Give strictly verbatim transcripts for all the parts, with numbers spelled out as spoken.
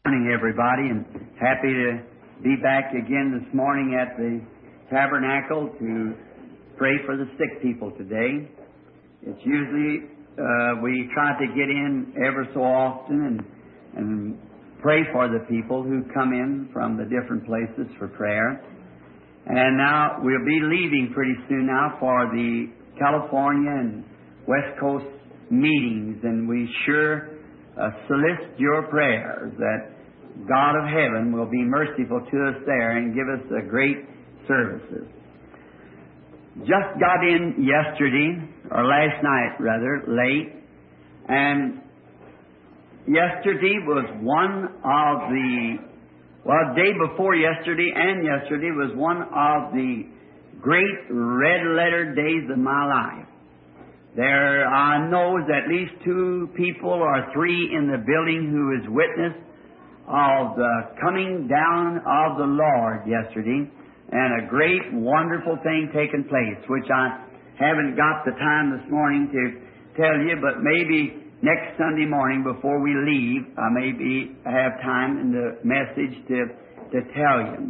Morning, everybody, and happy to be back again this morning at the Tabernacle to pray for the sick people today. It's usually uh, we try to get in ever so often and and pray for the people who come in from the different places for prayer. And now we'll be leaving pretty soon now for the California and West Coast meetings, and we sure uh, solicit your prayers that God of heaven will be merciful to us there and give us a great services. Just got in yesterday, or last night rather, late, and yesterday was one of the, well, day before yesterday and yesterday was one of the great red-letter days of my life. There, I know at least two people or three in the building who has witnessed of the coming down of the Lord yesterday, and a great, wonderful thing taking place, which I haven't got the time this morning to tell you, but maybe next Sunday morning before we leave, I maybe have time in the message to, to tell you.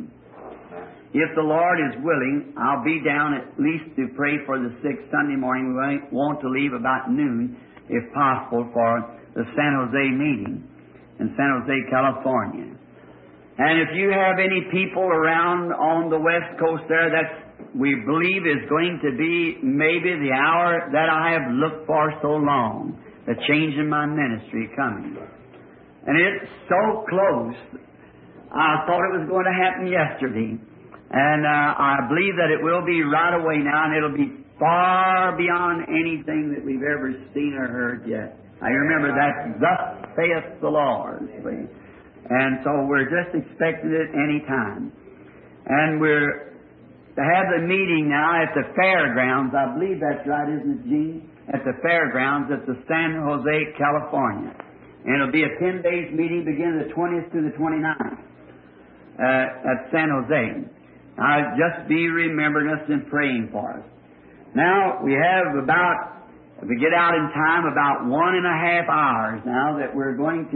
If the Lord is willing, I'll be down at least to pray for the sick Sunday morning. We want to leave about noon, if possible, for the San Jose meeting in San Jose, California. And if you have any people around on the West Coast there, that we believe is going to be maybe the hour that I have looked for so long, the change in my ministry coming. And it's so close. I thought it was going to happen yesterday. And uh, I believe that it will be right away now, and it'll be far beyond anything that we've ever seen or heard yet. I remember that, thus saith the Lord. See? And so we're just expecting it any time. And we're to have the meeting now at the fairgrounds. I believe that's right, isn't it, Gene? At the fairgrounds at the San Jose, California. And it'll be a ten days meeting beginning the twentieth to the twenty-ninth uh, at San Jose. Now, just be remembering us and praying for us. Now, we have about, if we get out in time, about one and a half hours now that we're going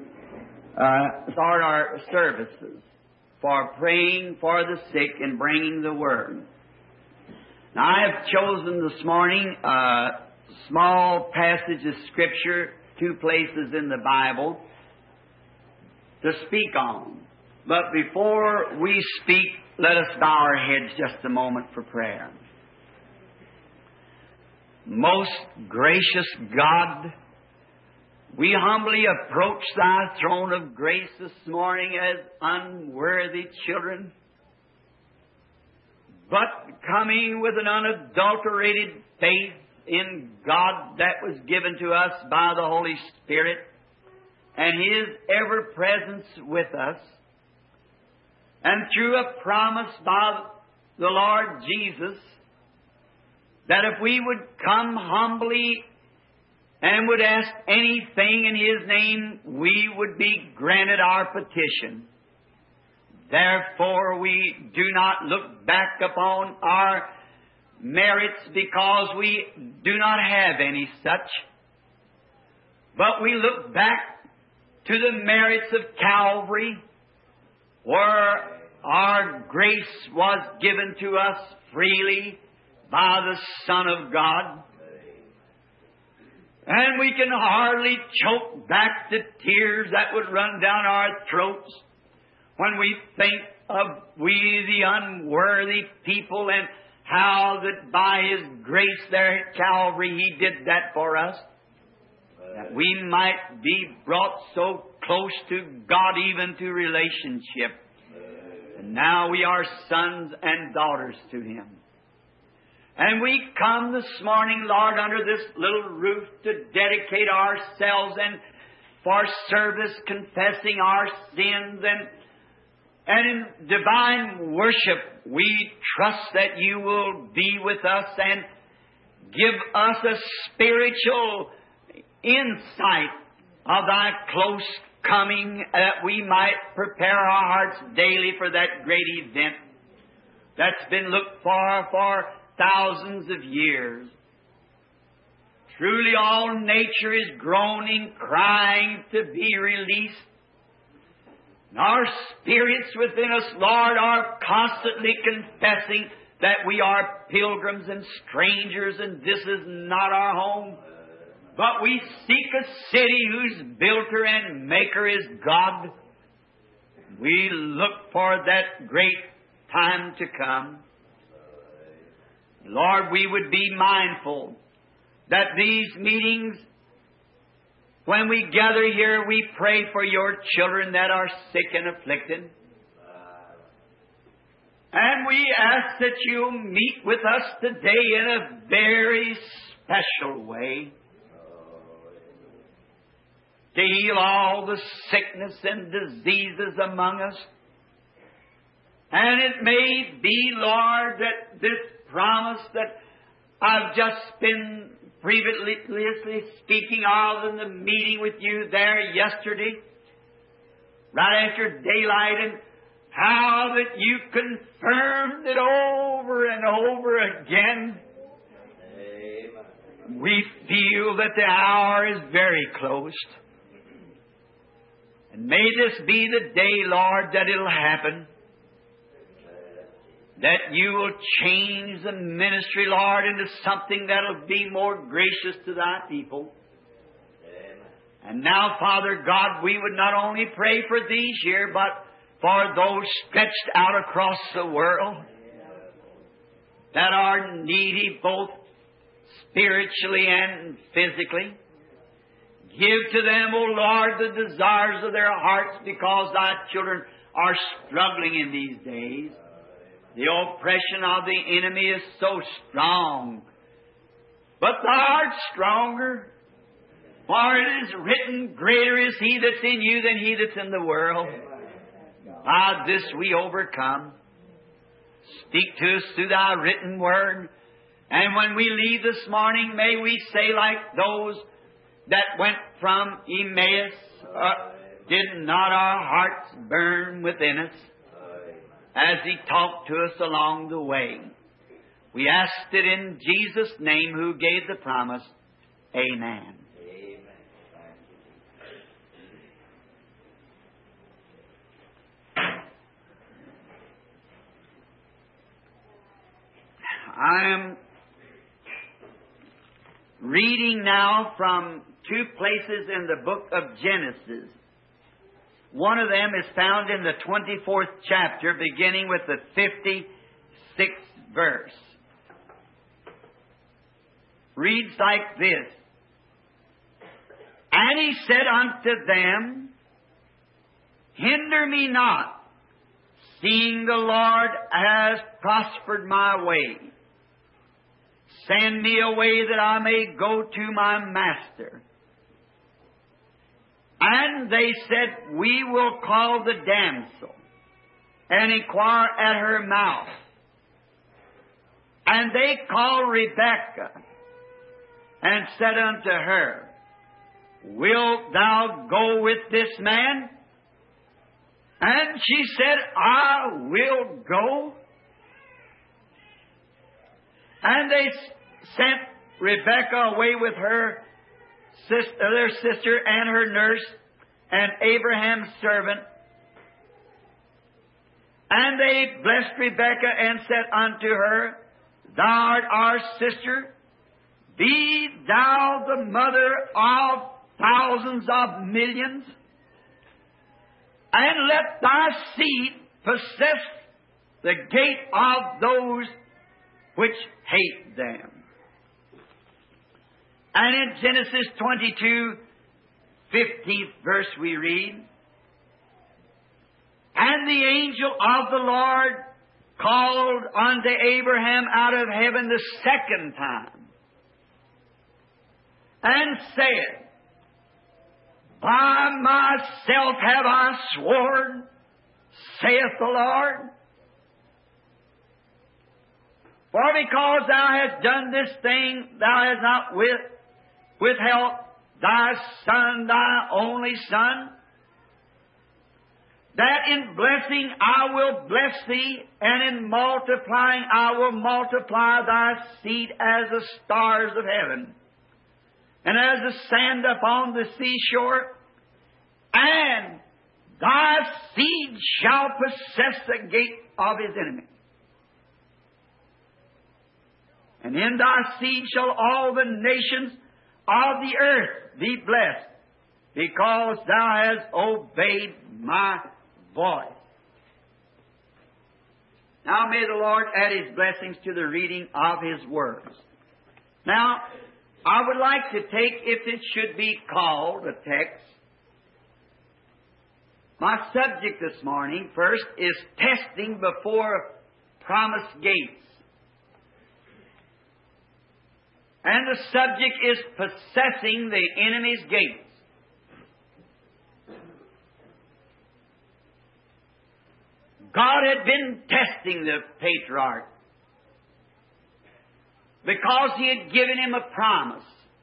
to uh, start our services for praying for the sick and bringing the Word. Now, I have chosen this morning a small passage of Scripture, two places in the Bible, to speak on. But before we speak, let us bow our heads just a moment for prayer. Most gracious God, we humbly approach Thy throne of grace this morning as unworthy children, but coming with an unadulterated faith in God that was given to us by the Holy Spirit and His ever-presence with us, and through a promise by the Lord Jesus that if we would come humbly and would ask anything in His name, we would be granted our petition. Therefore, we do not look back upon our merits because we do not have any such, but we look back to the merits of Calvary, where our grace was given to us freely by the Son of God. And we can hardly choke back the tears that would run down our throats when we think of we the unworthy people and how that by His grace there at Calvary He did that for us, that we might be brought so close to God, even to relationship. And now we are sons and daughters to Him. And we come this morning, Lord, under this little roof to dedicate ourselves and for service, confessing our sins. And, and in divine worship, we trust that You will be with us and give us a spiritual insight of Thy close coming, that we might prepare our hearts daily for that great event that's been looked for for thousands of years. Truly all nature is groaning, crying to be released. And our spirits within us, Lord, are constantly confessing that we are pilgrims and strangers and this is not our home. But we seek a city whose builder and maker is God. We look for that great time to come. Lord, we would be mindful that these meetings, when we gather here, we pray for your children that are sick and afflicted. And we ask that you meet with us today in a very special way to heal all the sickness and diseases among us. And it may be, Lord, that this promise that I've just been previously speaking of in the meeting with you there yesterday, right after daylight, and how that you confirmed it over and over again. Amen. We feel that the hour is very close. And may this be the day, Lord, that it'll happen. That you will change the ministry, Lord, into something that'll be more gracious to thy people. Amen. And now, Father God, we would not only pray for these here, but for those stretched out across the world that are needy both spiritually and physically. Give to them, O Lord, the desires of their hearts, because thy children are struggling in these days. The oppression of the enemy is so strong. But thou art stronger. For it is written, greater is he that's in you than he that's in the world. By this we overcome. Speak to us through thy written word. And when we leave this morning, may we say like those that went from Emmaus, uh, did not our hearts burn within us as he talked to us along the way? We asked it in Jesus' name, who gave the promise. Amen. I am reading now from two places in the book of Genesis. One of them is found in the twenty-fourth chapter, beginning with the fifty-sixth verse. Reads like this. And he said unto them, hinder me not, seeing the Lord has prospered my way. Send me away that I may go to my master. And they said, we will call the damsel and inquire at her mouth. And they called Rebekah and said unto her, wilt thou go with this man? And she said, I will go. And they sent Rebekah away with her sister, their sister and her nurse and Abraham's servant. And they blessed Rebekah and said unto her, thou art our sister. Be thou the mother of thousands of millions. And let thy seed possess the gate of those which hate them. And in Genesis twenty-two, fifteenth verse we read, and the angel of the Lord called unto Abraham out of heaven the second time, and said, by myself have I sworn, saith the Lord, for because thou hast done this thing, thou hast not with, withheld thy son, thy only son, that in blessing I will bless thee, and in multiplying I will multiply thy seed as the stars of heaven, and as the sand upon the seashore. And Thy seed shall possess the gate of his enemy. And in thy seed shall all the nations of the earth be blessed, because thou hast obeyed my voice. Now may the Lord add His blessings to the reading of His words. Now, I would like to take, if it should be called a text, my subject this morning first is testing before promised gates. And the subject is possessing the enemy's gates. God had been testing the patriarch because He had given him a promise.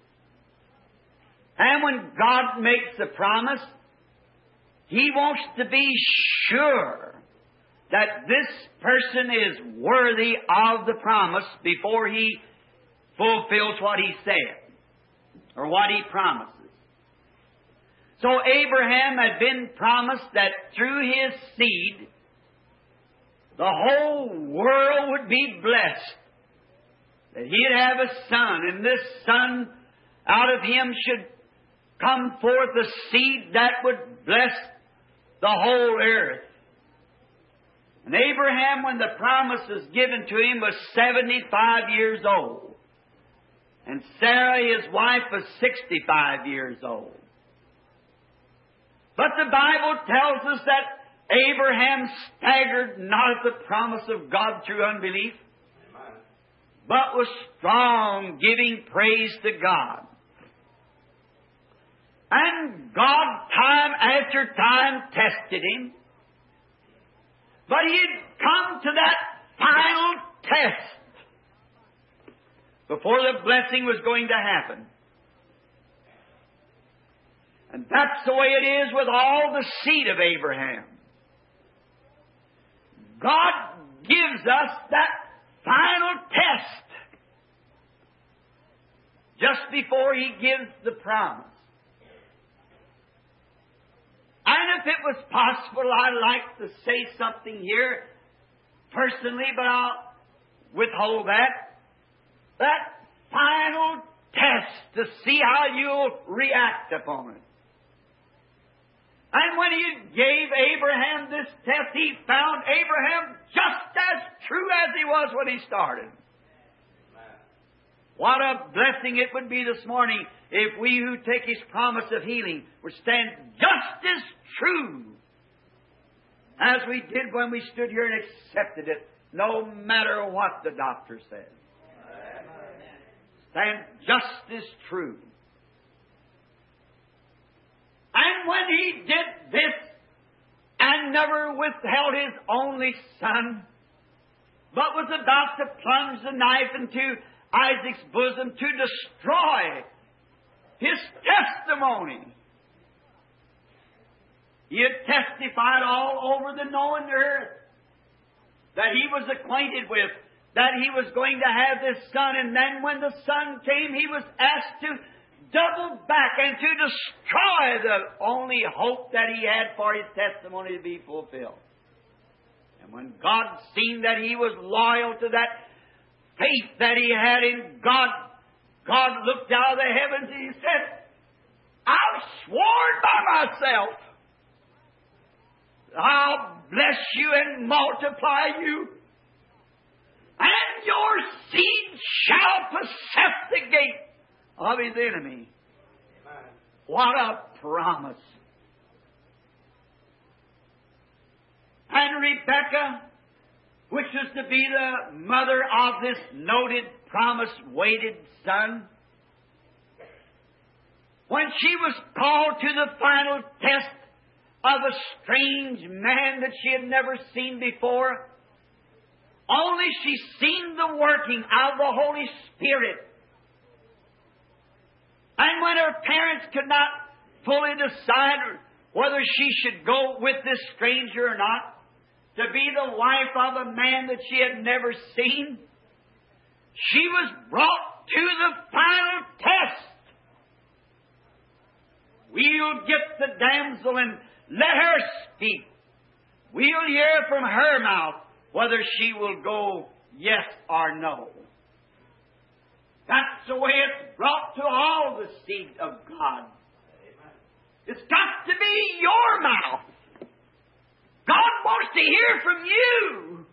And when God makes a promise, He wants to be sure that this person is worthy of the promise before He fulfills what He said or what He promises. So Abraham had been promised that through his seed the whole world would be blessed, that he'd have a son, and this son, out of him should come forth a seed that would bless the whole earth. And Abraham, when the promise was given to him, was seventy-five years old. And Sarah, his wife, was sixty-five years old. But the Bible tells us that Abraham staggered not at the promise of God through unbelief, but was strong, giving praise to God. And God, time after time, tested him. But he had come to that final test before the blessing was going to happen. And that's the way it is with all the seed of Abraham. God gives us that final test just before He gives the promise. And if it was possible, I'd like to say something here personally, but I'll withhold that. That final test to see how you'll react upon it. And when He gave Abraham this test, He found Abraham just as true as he was when he started. What a blessing it would be this morning if we who take His promise of healing would stand just as true as we did when we stood here and accepted it, no matter what the doctor said. Stand just as true. And when He did this and never withheld His only Son, but was about to plunge the knife into Isaac's bosom to destroy his testimony, He had testified all over the known earth that He was acquainted with, that He was going to have this son, and then when the son came, He was asked to double back and to destroy the only hope that he had for his testimony to be fulfilled. And when God seen that he was loyal to that faith that he had in God, God looked out of the heavens and He said, I've sworn by myself, I'll bless you and multiply you, and your seed shall possess the gate of his enemy. Amen. What a promise. And Rebekah, which was to be the mother of this noted, promise-weighted son, when she was called to the final test of a strange man that she had never seen before, only she seen the working of the Holy Spirit. And when her parents could not fully decide whether she should go with this stranger or not, to be the wife of a man that she had never seen, she was brought to the final test. We'll get the damsel and let her speak. We'll hear from her mouth whether she will go yes or no. That's the way it's brought to all the seed of God. It's got to be your mouth. God wants to hear from you.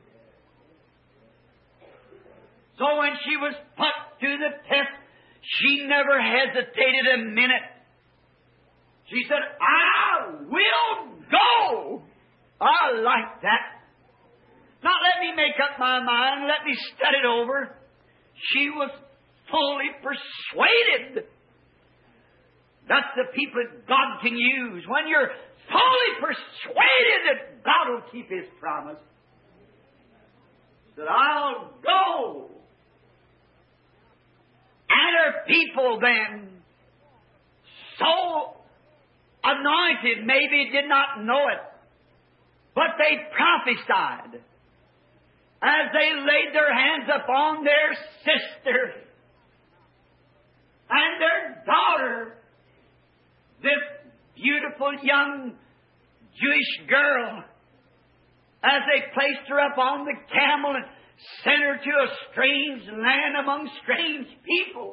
So when she was put to the test, she never hesitated a minute. She said, I will go. I like that. Not let me make up my mind. Let me study it over. She was fully persuaded. That's the people that God can use. When you're fully persuaded that God will keep His promise. That I'll go. And her people then, so anointed, maybe did not know it, but they prophesied as they laid their hands upon their sister and their daughter, this beautiful young Jewish girl, as they placed her up on the camel and sent her to a strange land among strange people.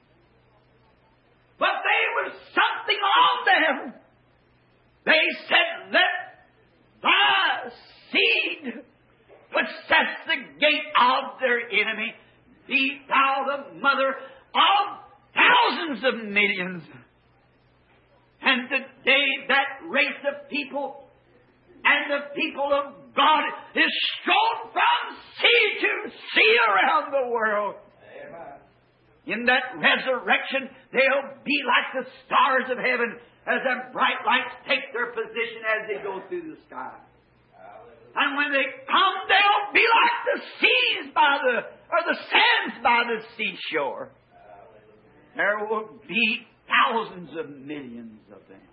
But there was something on them. They said, let thy seed possess the gate of their enemy. Be thou the mother of thousands of millions. And today that race of people and the people of God is strewn from sea to sea around the world. Amen. In that resurrection, they'll be like the stars of heaven as them bright lights take their position as they go through the sky. Hallelujah. And when they come, they'll be like the seas by the, or the sands by the seashore. Hallelujah. There will be thousands of millions of them.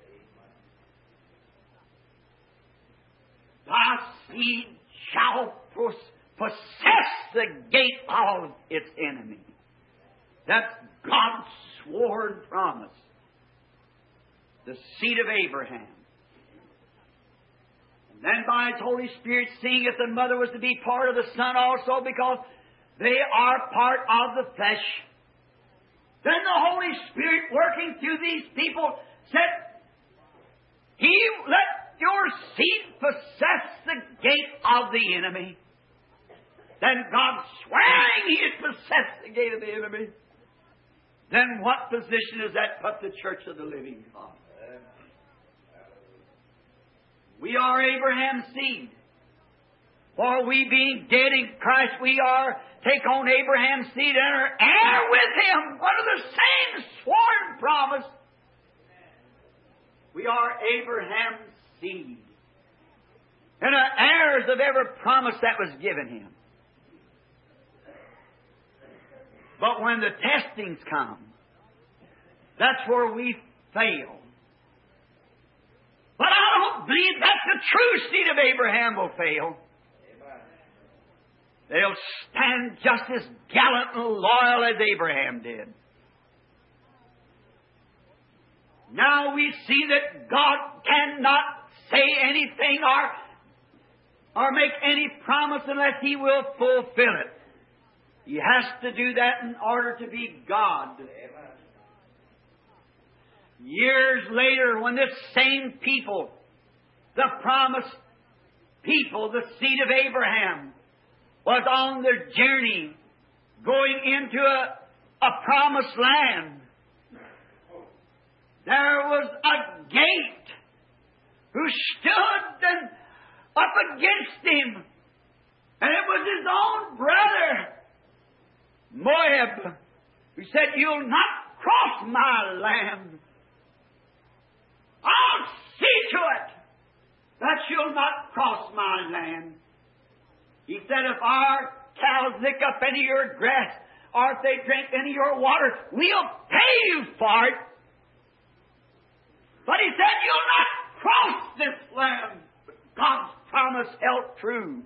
Thy seed shall possess the gate of its enemy. That's God's sworn promise. The seed of Abraham. And then by His Holy Spirit, seeing that the mother was to be part of the Son also, because they are part of the flesh. Then the Holy Spirit, working through these people, said, He let your seed possess the gate of the enemy. Then God swearing He'd possess the gate of the enemy. Then what position does that put the church of the living God? We are Abraham's seed. For we being dead in Christ, we are take on Abraham's seed and are heir with Him. Under the same sworn promise. We are Abraham's seed. And are heirs of every promise that was given him. But when the testings come, that's where we fail. But I don't believe that the true seed of Abraham will fail. They'll stand just as gallant and loyal as Abraham did. Now we see that God cannot say anything or, or make any promise unless He will fulfill it. He has to do that in order to be God. Years later, when this same people, the promised people, the seed of Abraham, was on their journey going into a, a promised land, there was a gate who stood and up against him. And it was his own brother, Moab, who said, "You'll not cross my land. I'll see to it that you'll not cross my land." He said, "If our cows lick up any of your grass, or if they drink any of your water, we'll pay you for it." But he said, "You'll not cross this land." But God's promise held true.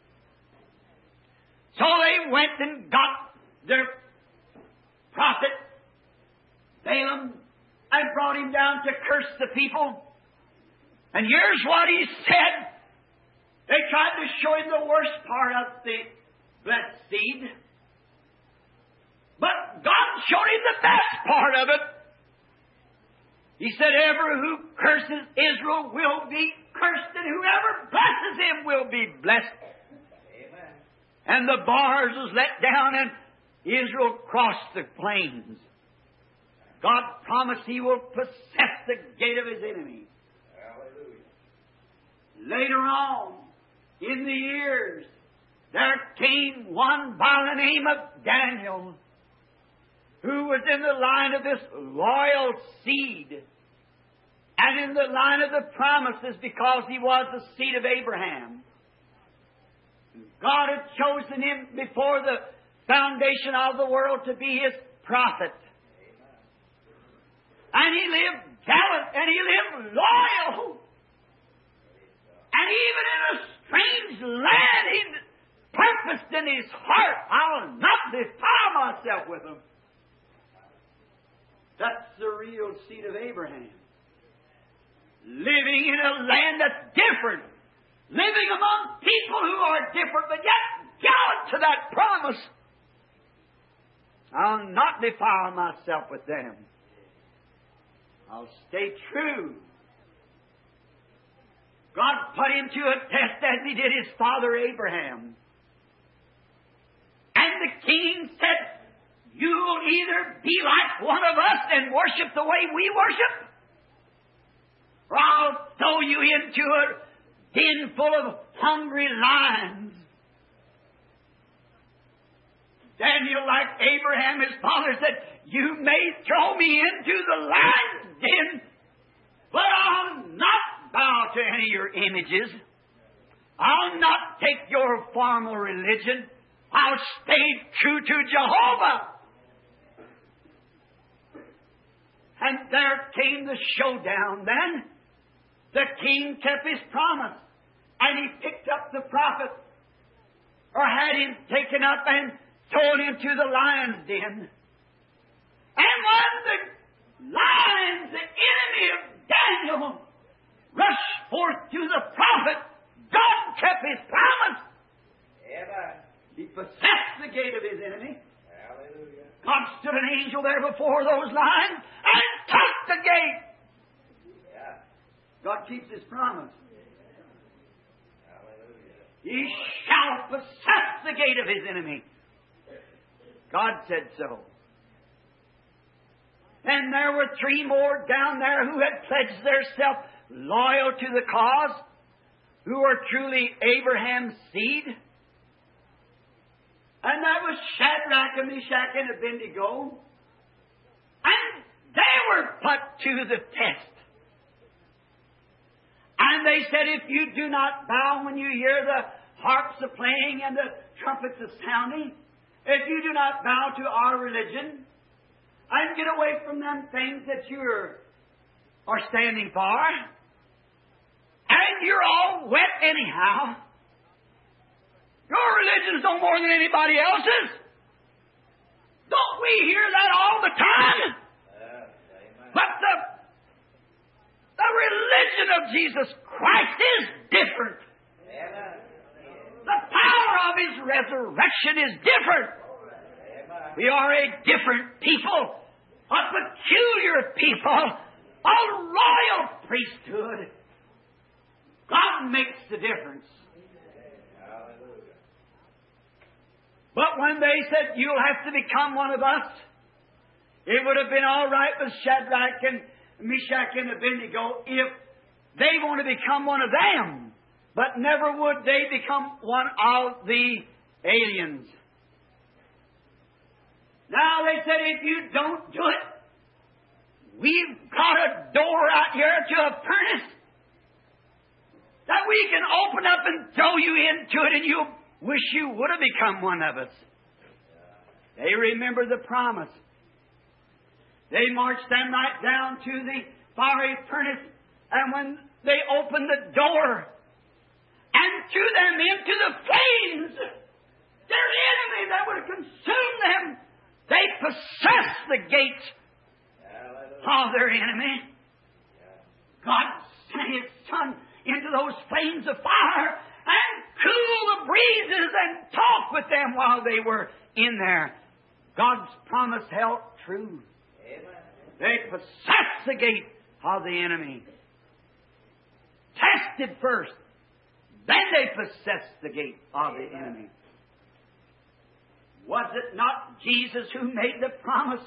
So they went and got their prophet, Balaam, and brought him down to curse the people. And here's what he said. They tried to show him the worst part of the blessed seed. But God showed him the best part of it. He said, "Ever who curses Israel will be cursed, and whoever blesses him will be blessed." Amen. And the bars was let down, and Israel crossed the plains. God promised He will possess the gate of His enemy. Hallelujah. Later on, in the years, there came one by the name of Daniel, who was in the line of this loyal seed, and in the line of the promises, because he was the seed of Abraham. God had chosen him before the foundation of the world to be His prophet. And he lived gallant, and he lived loyal. And even in a strange land, he purposed in his heart, "I'll not defile myself with them." That's the real seed of Abraham. Living in a land that's different. Living among people who are different, but yet gallant to that promise. "I'll not defile myself with them. I'll stay true." God put him to a test as He did his father Abraham. And the king said, "You'll either be like one of us and worship the way we worship, or I'll throw you into a den full of hungry lions." Daniel, like Abraham, his father, said, "You may throw me into the lion's den, but I'll not bow to any of your images. I'll not take your formal religion. I'll stay true to Jehovah." And there came the showdown then. The king kept his promise, and he picked up the prophet, or had him taken up and thrown into the lion's den. And when the lions, the enemy of Daniel, rushed forth to the prophet, God kept His promise. Amen. He possessed the gate of His enemy. Hallelujah. God stood an angel there before those lions and took the gate. Yeah. God keeps His promise. Hallelujah. He shall possess the gate of His enemy. God said so. And there were three more down there who had pledged themselves loyal to the cause, who were truly Abraham's seed. And that was Shadrach and Meshach and Abednego. And they were put to the test. And they said, "If you do not bow when you hear the harps a playing and the trumpets a sounding, if you do not bow to our religion, and get away from them things that you are, are standing for, and you're all wet anyhow. Your religion's no more than anybody else's. Don't we hear that all the time? But the, the religion of Jesus Christ is different. The power of His resurrection is different. We are a different people, a peculiar people, a royal priesthood. God makes the difference. But when they said, "You'll have to become one of us," it would have been all right with Shadrach and Meshach and Abednego if they want to become one of them. But never would they become one of the aliens. Now they said, "If you don't do it, we've got a door out here to a furnace that we can open up and throw you into it, and you'll wish you would have become one of us." They remember the promise. They marched them right down to the fiery furnace, and when they opened the door and threw them into the flames, their enemy that would consume them, they possessed the gate. Hallelujah. of their enemy. God sent His Son into those flames of fire and cool the breezes and talk with them while they were in there. God's promise held true. They possessed the gate of the enemy. Tested first, then they possessed the gate of the enemy. Was it not Jesus who made the promise?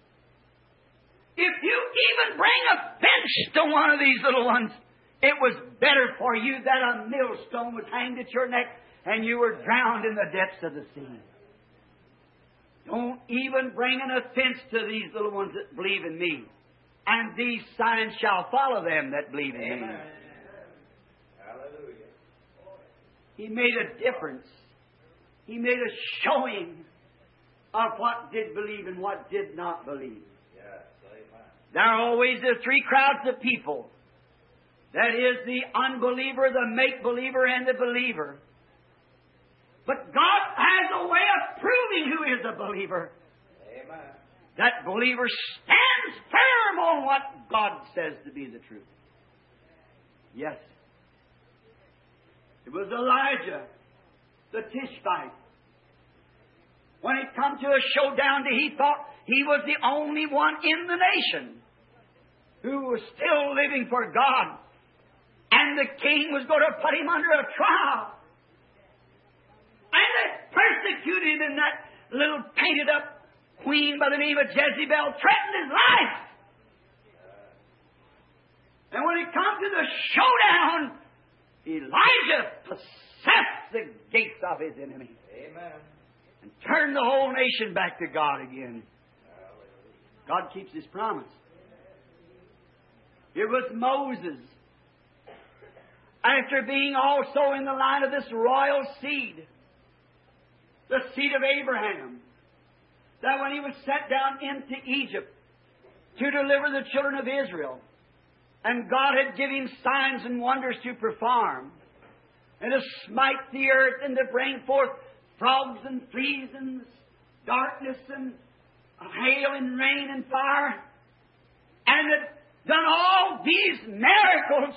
If you even bring a fence to one of these little ones, it was better for you that a millstone was hanged at your neck and you were drowned in the depths of the sea. Don't even bring an offense to these little ones that believe in me. And these signs shall follow them that believe in Amen. Me. Hallelujah. He made a difference. He made a showing of what did believe and what did not believe. Yes, there are always the three crowds of people. That is the unbeliever, the make-believer, and the believer. But God has a way of proving who is a believer. Amen. That believer stands firm on what God says to be the truth. Yes. It was Elijah, the Tishbite. When it come to a showdown, he thought he was the only one in the nation who was still living for God. And the king was going to put him under a trial. And they persecuted him, and that little painted up queen by the name of Jezebel threatened his life. And when it comes to the showdown, Elijah possessed the gates of his enemy. Amen. And turned the whole nation back to God again. God keeps His promise. It was Moses, after being also in the line of this royal seed, the seed of Abraham, that when he was sent down into Egypt to deliver the children of Israel, and God had given him signs and wonders to perform, and to smite the earth, and to bring forth frogs and fleas and darkness and hail and rain and fire, and had done all these miracles.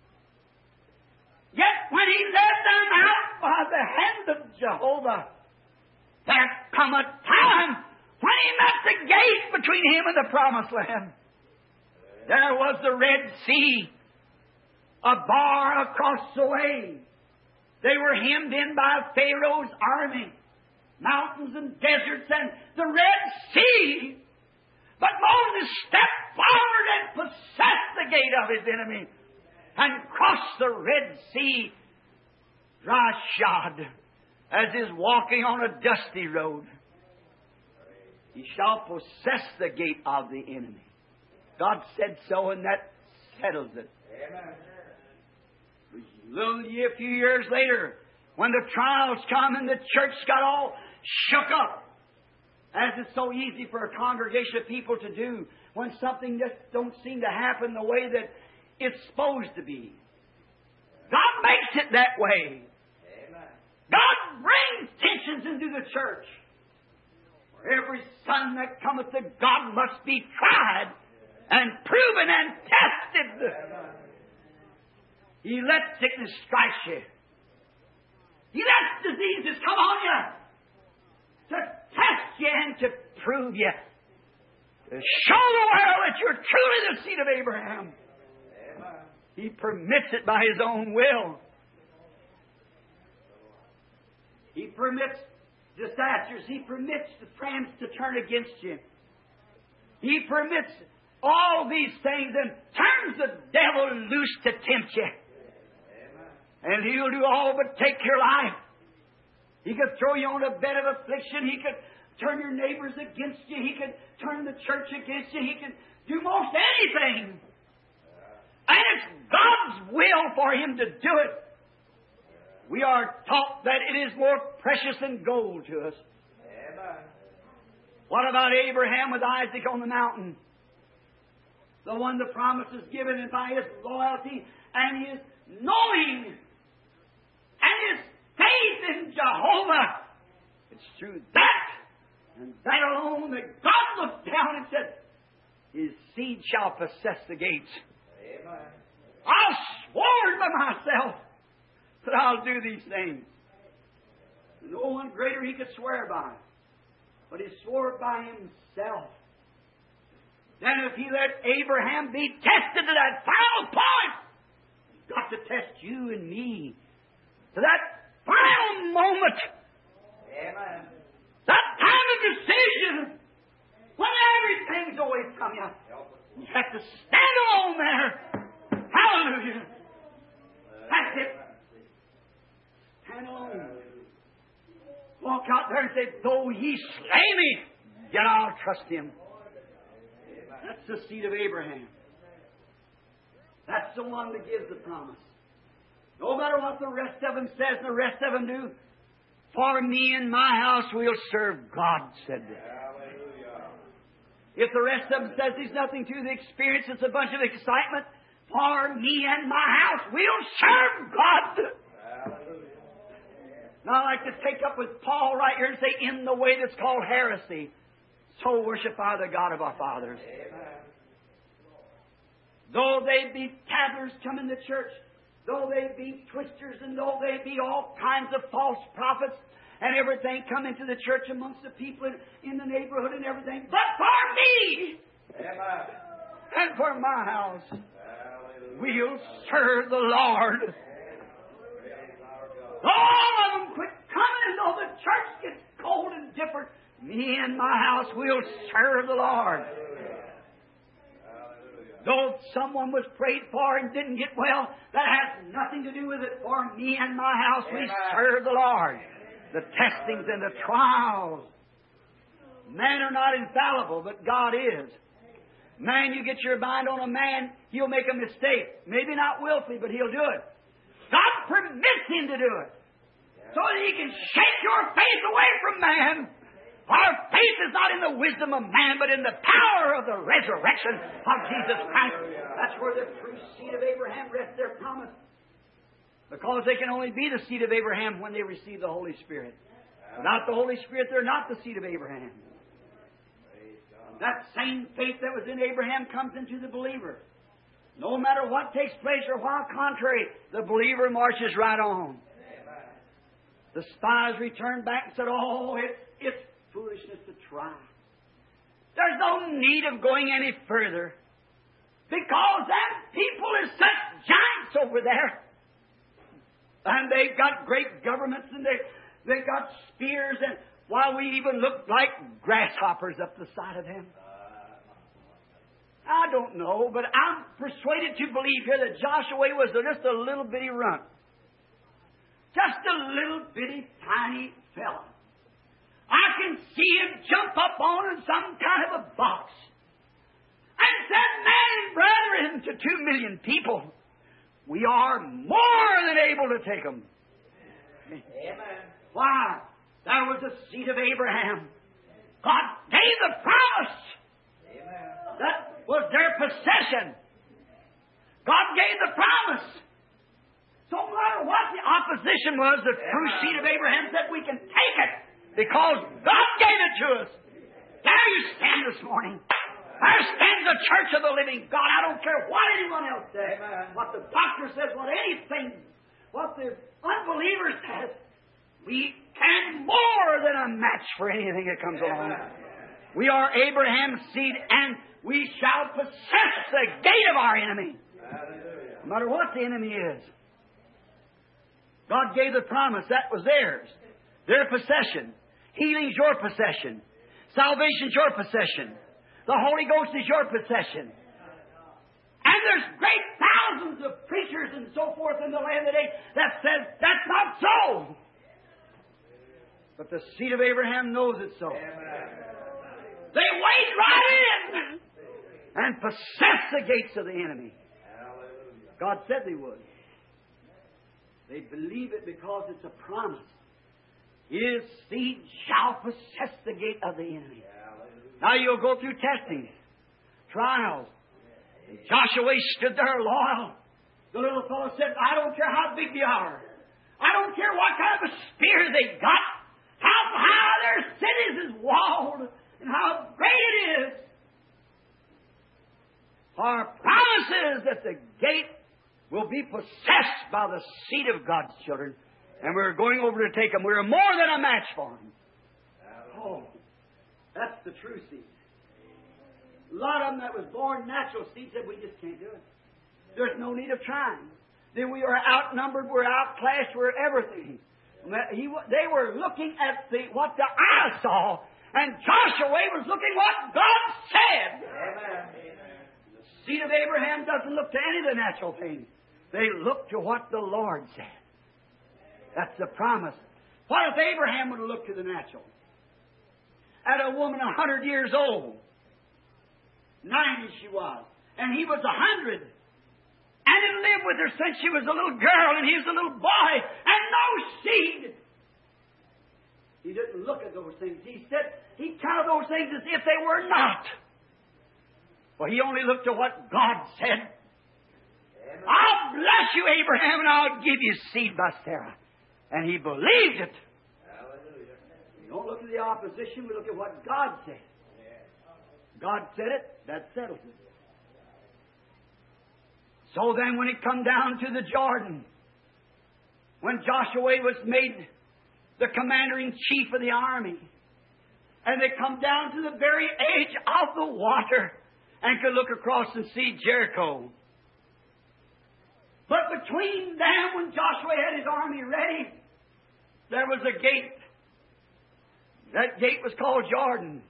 Yet when he led them out by the hand of Jehovah, there come a time when he met the gate between him and the promised land. There was the Red Sea, a bar across the way. They were hemmed in by Pharaoh's army, mountains and deserts and the Red Sea. But Moses stepped forward and possessed the gate of his enemy and crossed the Red Sea dry shod, as is walking on a dusty road. He shall possess the gate of the enemy. God said so, and that settles it. Amen. A little a few years later, when the trials come and the church got all shook up, as it's so easy for a congregation of people to do when something just don't seem to happen the way that it's supposed to be. God makes it that way. Amen. God brings tensions into the church. For every son that cometh to God must be tried and proven and tested. Amen. He lets sickness strike you. He lets diseases come on you to test you and to prove you, to show the world that you're truly the seed of Abraham. Amen. He permits it by His own will. He permits disasters. He permits the friends to turn against you. He permits all these things and turns the devil loose to tempt you. Amen. And he'll do all but take your life. He could throw you on a bed of affliction. He could turn your neighbors against you. He could turn the church against you. He could do most anything. And it's God's will for Him to do it. We are taught that it is more precious than gold to us. Amen. What about Abraham with Isaac on the mountain? The one the promise is given, and by his loyalty and his knowing and his faith in Jehovah, it's through that and that alone that God looked down and said, His seed shall possess the gates. Amen. I've sworn by myself that I'll do these things. No one greater he could swear by. But he swore by himself. Then if he let Abraham be tested to that final point, he's got to test you and me to that final moment. Amen. That time of decision when everything's always coming up. You have to stand alone there. Hallelujah. That's it. Stand alone. Walk out there and say, though he slay me, yet I'll trust him. That's the seed of Abraham. That's the one that gives the promise. No matter what the rest of them says and the rest of them do, for me and my house we'll serve God, said they. If the rest of them says there's nothing to the experience, it's a bunch of excitement, for me and my house we'll serve God. Now I'd like to take up with Paul right here and say, in the way that's called heresy, so worship I the God of our fathers. Amen. Though they be tattlers come in the church, though they be twisters, and though they be all kinds of false prophets and everything come into the church amongst the people in, in the neighborhood and everything, but for me Amen. And for my house, Hallelujah. We'll serve the Lord. All of them quit coming, and though the church gets cold and different, me and my house will serve the Lord. Hallelujah. Though someone was prayed for and didn't get well, that has nothing to do with it. For me and my house, Amen. We serve the Lord. The testings and the trials. Men are not infallible, but God is. Man, you get your mind on a man, he'll make a mistake. Maybe not willfully, but he'll do it. God permits him to do it. So that he can shake your faith away from man. Our faith is not in the wisdom of man, but in the power of the resurrection of Jesus Christ. That's where the true seed of Abraham rests their promise. Because they can only be the seed of Abraham when they receive the Holy Spirit. Without the Holy Spirit, they're not the seed of Abraham. That same faith that was in Abraham comes into the believer. No matter what takes place or while contrary, the believer marches right on. Amen. The spies returned back and said, oh, it, it's foolishness to try. There's no need of going any further. Because that people is such giants over there. And they've got great governments and they, they got spears. And while we even look like grasshoppers up the side of them. I don't know, but I'm persuaded to believe here that Joshua was just a little bitty runt. Just a little bitty tiny fella. I can see him jump up on some kind of a box and said, man and brethren, to two million people, we are more than able to take them. Amen. Why? That was the seed of Abraham. God gave the promise. Amen. That was their possession. God gave the promise. So no matter what the opposition was, the true seed of Abraham said we can take it because God gave it to us. There you stand this morning. There stands the church of the living God. I don't care what anyone else says. Amen. What the doctor says, what anything, what the unbeliever says. We can more than a match for anything that comes along. We are Abraham's seed, and we shall possess the gate of our enemy. Hallelujah. No matter what the enemy is. God gave the promise. That was theirs. Their possession. Healing's your possession. Salvation's your possession. The Holy Ghost is your possession. And there's great thousands of preachers and so forth in the land today that says that's not so. But the seed of Abraham knows it so. Amen. They wade right in and possess the gates of the enemy. Hallelujah. God said they would. They believe it because it's a promise. His seed shall possess the gate of the enemy. Hallelujah. Now you'll go through testings, trials. And Joshua stood there loyal. The little fellow said, I don't care how big they are. I don't care what kind of a spear they got. How high their cities is walled. And how great it is. Our promise is that the gate will be possessed by the seed of God's children. And we're going over to take them. We're more than a match for them. Oh, that's the true seed. A lot of them that was born natural seed said, we just can't do it. There's no need of trying. Then we are outnumbered, we're outclassed, we're everything. He, they were looking at the, what the eye saw, and Joshua was looking what God said. Amen. The seed of Abraham doesn't look to any of the natural things. They look to what the Lord said. That's the promise. What if Abraham would have looked to the natural? At a woman a hundred years old, ninety she was, and he was a hundred, and had lived with her since she was a little girl, and he was a little boy, and no seed. He didn't look at those things. He said he counted those things as if they were not. Well, he only looked to what God said. Amen. I'll bless you, Abraham, and I'll give you seed by Sarah. And he believed it. Hallelujah. We don't look at the opposition, we look at what God said. God said it, that settles it. So then when it come down to the Jordan, when Joshua was made the commander-in-chief of the army, and they come down to the very edge of the water and could look across and see Jericho. But between them, when Joshua had his army ready, there was a gate. That gate was called Jordan.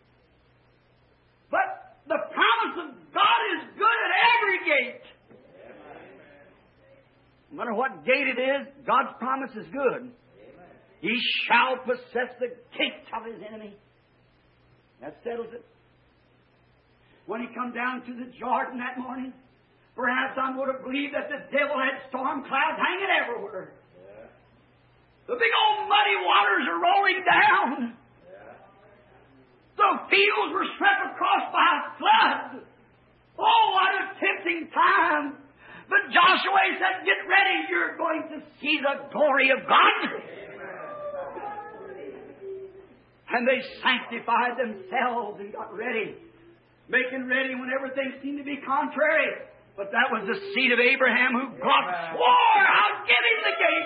But the promise of God is good at every gate. No matter what gate it is, God's promise is good. He shall possess the gates of his enemy. That settles it. When he come down to the Jordan that morning, perhaps I would have believed that the devil had storm clouds hanging everywhere. Yeah. The big old muddy waters are rolling down. Yeah. The fields were swept across by a flood. Oh, what a tempting time. But Joshua said, get ready, you're going to see the glory of God. Amen. And they sanctified themselves and got ready. Making ready when everything seemed to be contrary. But that was the seed of Abraham who God swore, I'll give him the gate.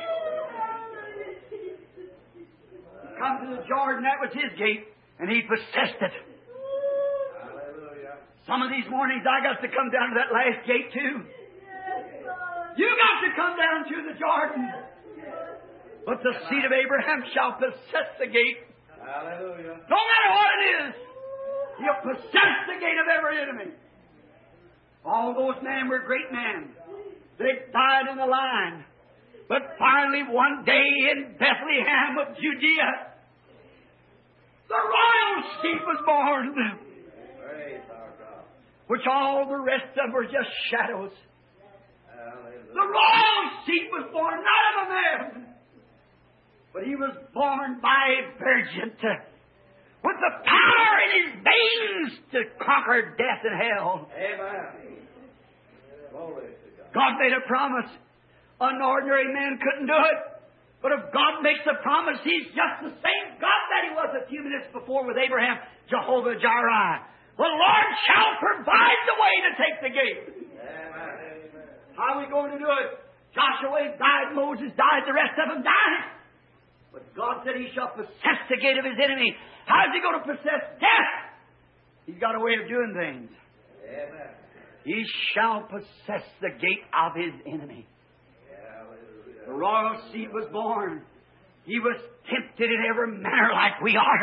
Come to the Jordan, that was his gate, and he possessed it. Hallelujah. Some of these mornings I got to come down to that last gate too. You got to come down to the Jordan. But the seed of Abraham shall possess the gate. Hallelujah. No matter what it is, he'll possess the gate of every enemy. All those men were great men. They died in the line. But finally, one day in Bethlehem of Judea, the royal seed was born. Which all the rest of them were just shadows. The royal seed was born, not of a man. But he was born by a virgin to, with the power in his veins to conquer death and hell. Amen. God made a promise. An ordinary man couldn't do it. But if God makes a promise, He's just the same God that He was a few minutes before with Abraham, Jehovah Jireh. The Lord shall provide the way to take the gate. Amen. How are we going to do it? Joshua died, Moses died, the rest of them died. But God said He shall possess the gate of His enemy. How is He going to possess death? He's got a way of doing things. Amen. He shall possess the gate of His enemy. Hallelujah. The royal seed was born. He was tempted in every manner like we are.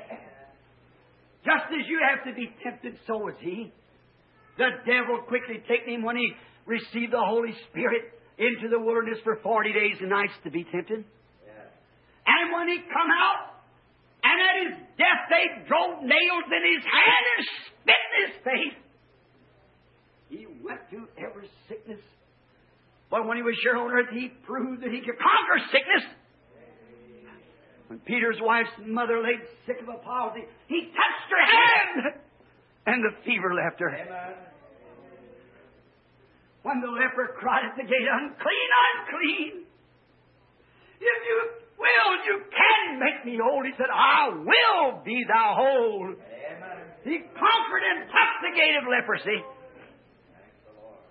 Just as you have to be tempted, so was He. The devil quickly taken Him when He received the Holy Spirit into the wilderness for forty days and nights to be tempted. And when He come out, and at His death they drove nails in His hand and spit in His face. He went through every sickness. But when He was here on earth, He proved that He could conquer sickness. When Peter's wife's mother lay sick of a palsy, He touched her hand, and the fever left her. Amen. When the leper cried at the gate, unclean, unclean. If you will, you can make me whole. He said, I will be thou whole. Amen. He conquered and touched the gate of leprosy.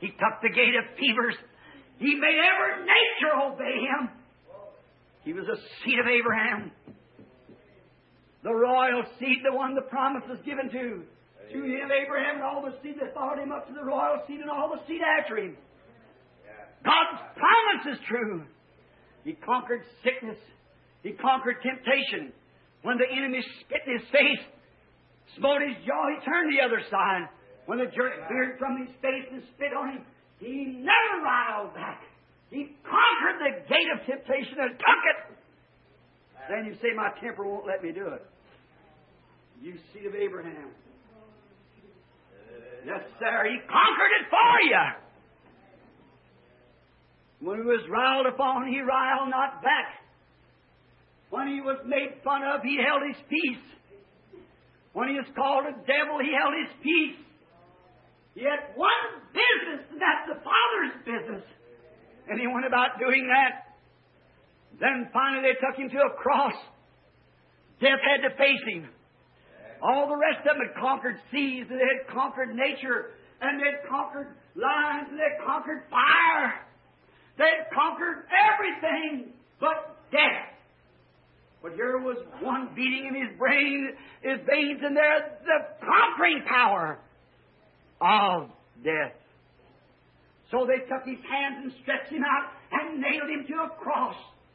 He took the gate of fevers. He made every nature obey Him. He was a seed of Abraham. The royal seed, the one the promise was given to. To him, Abraham, and all the seed that followed him up to the royal seed, and all the seed after him. God's promise is true. He conquered sickness. He conquered temptation. When the enemy spit in his face, smote his jaw, he turned the other side. When the jerk veered from his face and spit on him, he never riled back. He conquered the gate of temptation and took it. Then you say, my temper won't let me do it. You seed of Abraham. Yes, sir. He conquered it for you. When he was riled upon, he riled not back. When he was made fun of, he held his peace. When he was called a devil, he held his peace. He had one business, and that's the Father's business. And he went about doing that. Then finally they took him to a cross. Death had to face him. All the rest of them had conquered seas, and they had conquered nature, and they had conquered lions, and they had conquered fire. They had conquered everything but death. But here was one beating in his brain, his veins, and there the conquering power of death. So they took his hands and stretched him out and nailed him to a cross.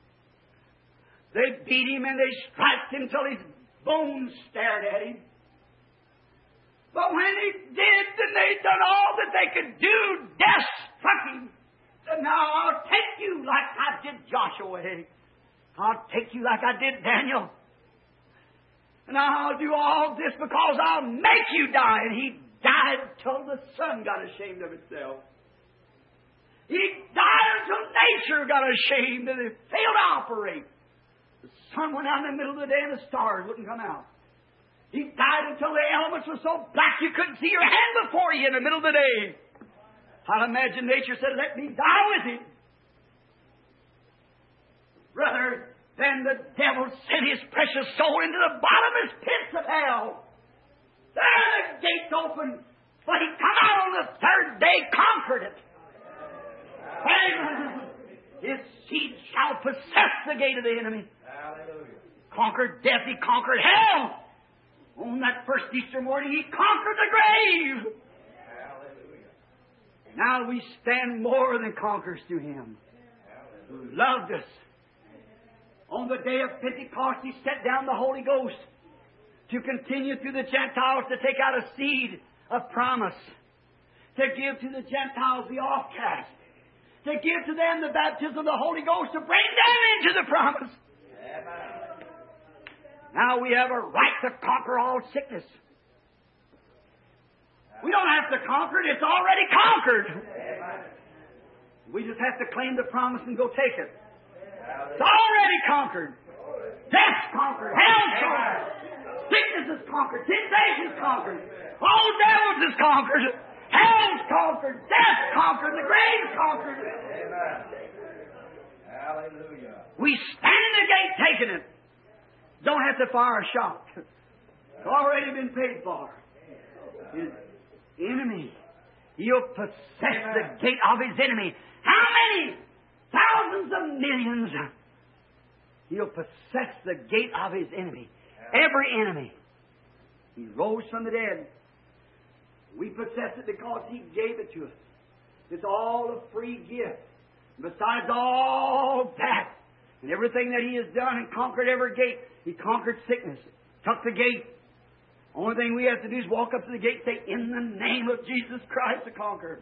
They beat him and they striped him till his bones stared at him. But when he did, then they'd done all that they could do. Death struck him. And now I'll take you like I did Joshua. I'll take you like I did Daniel. And I'll do all this because I'll make you die. And he died till the sun got ashamed of itself. He died until nature got ashamed and it failed to operate. The sun went out in the middle of the day and the stars wouldn't come out. He died until the elements were so black you couldn't see your hand before you in the middle of the day. I'd imagine nature said, let me die with him. Rather than the devil sent his precious soul into the bottomless pits of hell. There the gates opened, but he come out on the third day, conquered it. Amen. His seed shall possess the gate of the enemy. Hallelujah. Conquered death, he conquered hell. On that first Easter morning, he conquered the grave. Hallelujah. Now we stand more than conquerors to him, who loved us. On the day of Pentecost, he set down the Holy Ghost to continue through the Gentiles to take out a seed of promise, to give to the Gentiles the offcast, to give to them the baptism of the Holy Ghost, to bring them into the promise. Amen. Now we have a right to conquer all sickness. We don't have to conquer it. It's already conquered. Amen. We just have to claim the promise and go take it. It's already conquered. Death's conquered. Hell's conquered. Sickness is conquered. Temptation's conquered. All devils is conquered. Hell's conquered. Death's conquered. The grave's conquered. Amen. Hallelujah. We stand in the gate taking it. Don't have to fire a shot. It's already been paid for. His enemy. He'll possess the gate of his enemy. How many? Thousands of millions. He'll possess the gate of his enemy. Every enemy. He rose from the dead. We possess it because he gave it to us. It's all a free gift. Besides all that, and everything that he has done and conquered every gate, he conquered sickness, took the gate. Only thing we have to do is walk up to the gate and say, in the name of Jesus Christ, the conqueror.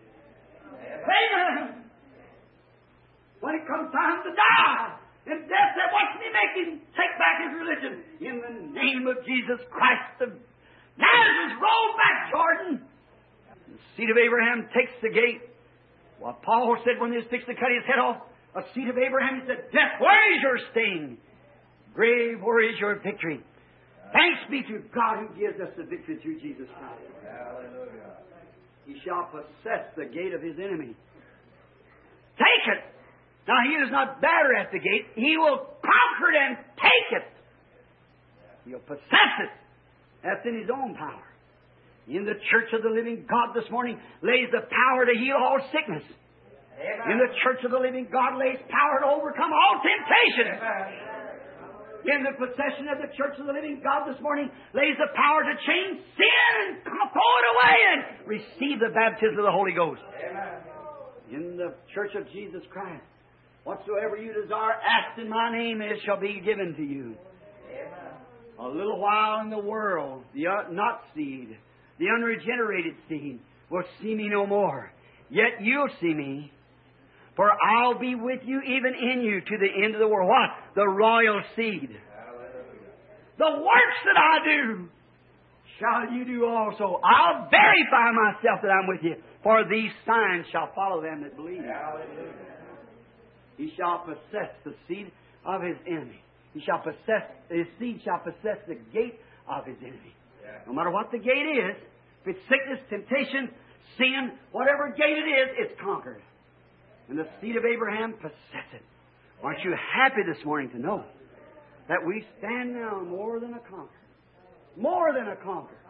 Amen. When it comes time to die, and death said, what can he make him take back his religion? In the name of Jesus Christ, the Nazareth, roll back, Jordan. The seed of Abraham takes the gate. Well, Paul said when he was fixed to cut his head off, a seed of Abraham, he said, death, where is your sting? Grave, where is your victory? Thanks be to God who gives us the victory through Jesus Christ. Hallelujah. He shall possess the gate of his enemy. Take it. Now he does not batter at the gate. He will conquer it and take it. He'll possess it. That's in his own power. In the church of the living God this morning lays the power to heal all sickness. Amen. In the church of the living God lays power to overcome all temptation. Amen. In the possession of the church of the living God this morning lays the power to change sin and throw it away and receive the baptism of the Holy Ghost. Amen. In the church of Jesus Christ, whatsoever you desire, ask in my name, it shall be given to you. Amen. A little while in the world, the not seed, the unregenerated seed, will see me no more. Yet you'll see me. For I'll be with you, even in you, to the end of the world. What? The royal seed. Hallelujah. The works that I do shall you do also. I'll verify myself that I'm with you. For these signs shall follow them that believe. Hallelujah. He shall possess the seed of his enemy. He shall possess, his seed shall possess the gate of his enemy. Yeah. No matter what the gate is, if it's sickness, temptation, sin, whatever gate it is, it's conquered. And the seed of Abraham possess it. Aren't you happy this morning to know that we stand now more than a conqueror? More than a conqueror.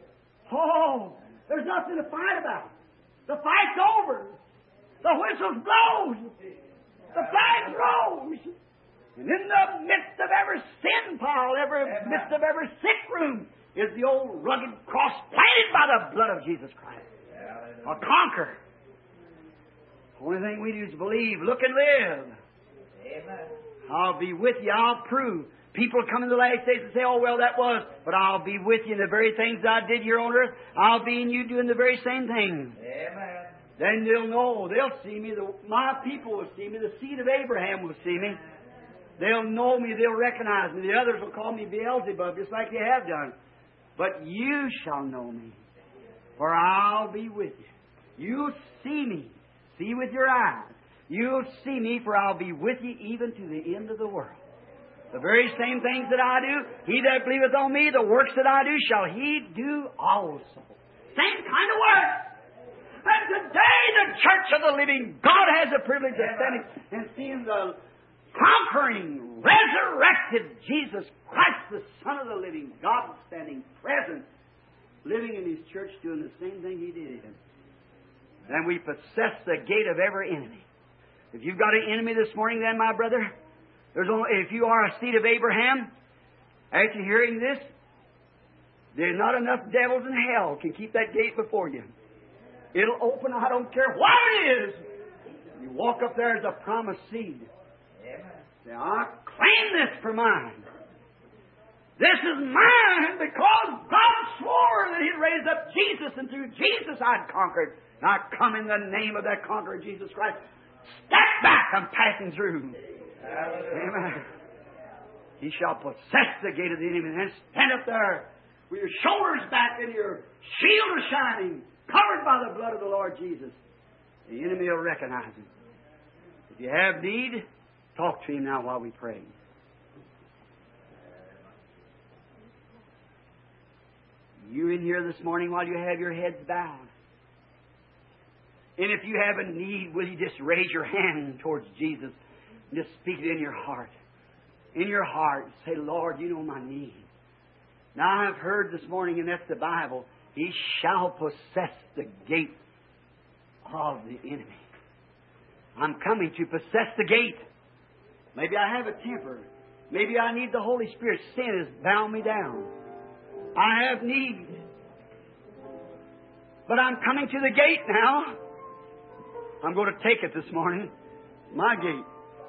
Oh, there's nothing to fight about. The fight's over. The whistle blows. The flag rose. And in the midst of every sin pile, every midst of every sick room, is the old rugged cross planted by the blood of Jesus Christ. A conqueror. The only thing we do is believe, look and live. Amen. I'll be with you. I'll prove. People come in the last days and say, oh, well, that was. But I'll be with you in the very things I did here on earth. I'll be in you doing the very same things. Amen. Then they'll know. They'll see me. The, my people will see me. The seed of Abraham will see me. They'll know me. They'll recognize me. The others will call me Beelzebub, just like they have done. But you shall know me, for I'll be with you. You'll see me. See with your eyes. You'll see me, for I'll be with you even to the end of the world. The very same things that I do, he that believeth on me, the works that I do, shall he do also. Same kind of work. And today the church of the living God has the privilege of standing and seeing the conquering, resurrected Jesus Christ, the Son of the living God, standing present, living in his church, doing the same thing he did in. And we possess the gate of every enemy. If you've got an enemy this morning, then, my brother, there's only, if you are a seed of Abraham, after hearing this, there's not enough devils in hell can keep that gate before you. It'll open, I don't care what it is. You walk up there as a promised seed. Say, I claim this for mine. This is mine because God swore that he'd raise up Jesus, and through Jesus I'd conquered. And I come in the name of that conqueror, Jesus Christ. Step back, I'm passing through. Amen. He shall possess the gate of the enemy, and then stand up there with your shoulders back and your shield is shining, covered by the blood of the Lord Jesus. The enemy will recognize him. If you have need, talk to him now while we pray. You in here this morning while you have your heads bowed. And if you have a need, will you just raise your hand towards Jesus and just speak it in your heart. In your heart, say, Lord, you know my need. Now I've heard this morning, and that's the Bible, he shall possess the gate of the enemy. I'm coming to possess the gate. Maybe I have a temper. Maybe I need the Holy Spirit. Sin has bound me down. I have need. But I'm coming to the gate now. I'm going to take it this morning. My gate.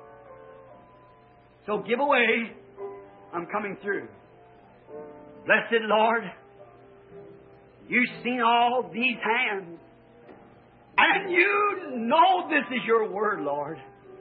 So give away. I'm coming through. Blessed Lord, you've seen all these hands. And you know this is your word, Lord.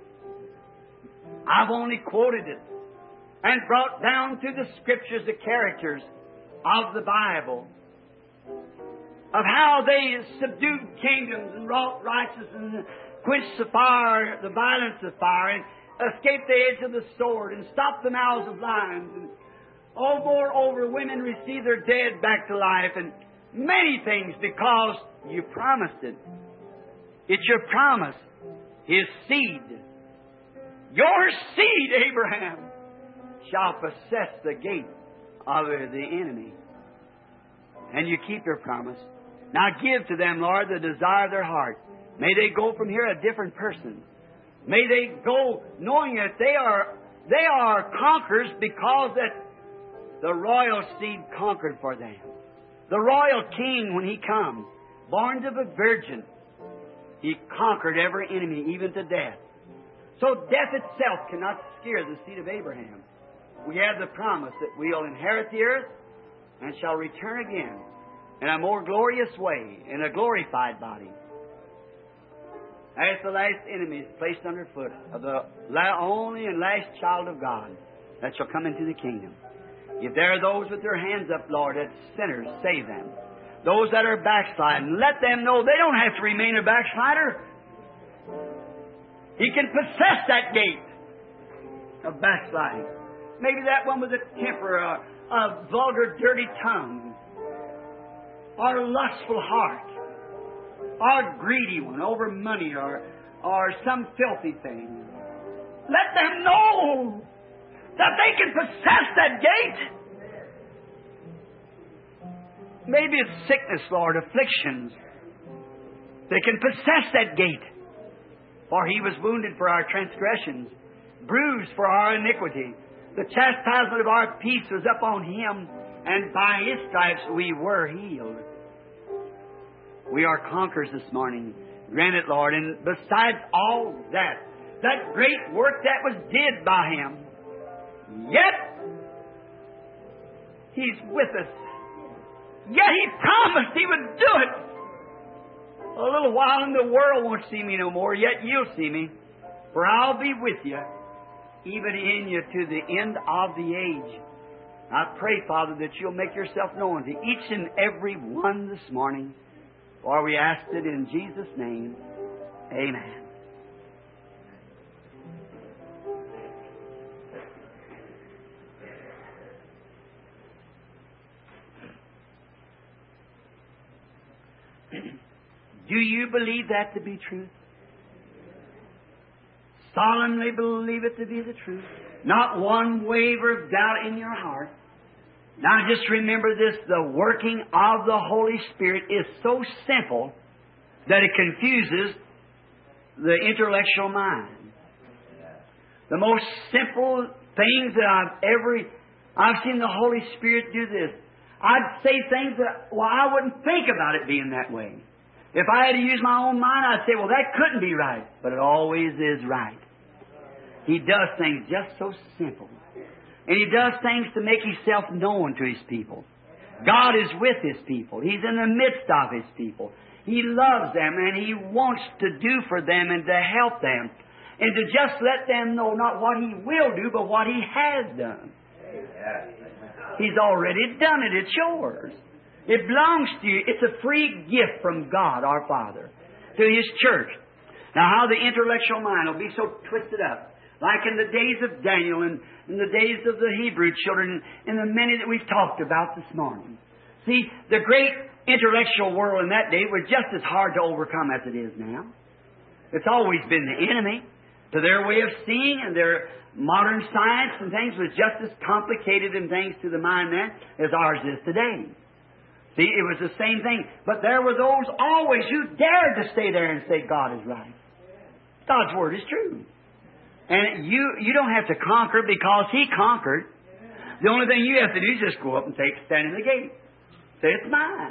I've only quoted it and brought down through the Scriptures the characters of the Bible, of how they subdued kingdoms and wrought righteousness and quenched the fire, the violence of fire, and escaped the edge of the sword and stopped the mouths of lions. And oh, moreover, women received their dead back to life, and many things because you promised it. It's your promise. His seed, your seed, Abraham, shall possess the gate of the enemy. and You keep Your promise. Now give to them, Lord, the desire of their heart. May they go from here a different person. May they go knowing that they are they are conquerors because that the royal seed conquered for them. The royal king, when he comes, born of a virgin, he conquered every enemy, even to death. So death itself cannot scare the seed of Abraham. We have the promise that we'll inherit the earth and shall return again in a more glorious way, in a glorified body. As the last enemy is placed under foot of the only and last child of God that shall come into the kingdom. If there are those with their hands up, Lord, that's sinners, save them. Those that are backsliding, let them know they don't have to remain a backslider. He can possess that gate of backsliding. Maybe that one with a temper, a, a vulgar, dirty tongue, or a lustful heart, or a greedy one over money, or, or some filthy thing. Let them know that they can possess that gate. Maybe it's sickness, Lord, afflictions. They can possess that gate. For He was wounded for our transgressions, bruised for our iniquity. The chastisement of our peace was upon Him, and by His stripes we were healed. We are conquerors this morning. Grant it, Lord. And besides all that, that great work that was did by Him, yet He's with us. Yet He promised He would do it. A little while and the world won't see me no more, yet You'll see me. For I'll be with you, even in you to the end of the age. I pray, Father, that You'll make Yourself known to each and every one this morning. For we ask it in Jesus' name. Amen. Do you believe that to be true? Solemnly believe it to be the truth. Not one waver of doubt in your heart. Now just remember this, the working of the Holy Spirit is so simple that it confuses the intellectual mind. The most simple things that I've ever, I've seen the Holy Spirit do this. I'd say things that, well, I wouldn't think about it being that way. If I had to use my own mind, I'd say, well, that couldn't be right. But it always is right. He does things just so simple. And He does things to make Himself known to His people. God is with His people. He's in the midst of His people. He loves them and He wants to do for them and to help them. And to just let them know not what He will do, but what He has done. He's already done it. It's yours. It belongs to you. It's a free gift from God, our Father, to His church. Now, how the intellectual mind will be so twisted up, like in the days of Daniel and in the days of the Hebrew children and the many that we've talked about this morning. See, the great intellectual world in that day was just as hard to overcome as it is now. It's always been the enemy. To their way of seeing and their modern science and things was just as complicated in things to the mind then as ours is today. See, it was the same thing. But there were those always who dared to stay there and say God is right. God's Word is true. And you, you don't have to conquer because He conquered. The only thing you have to do is just go up and take, stand in the gate. Say, it's mine.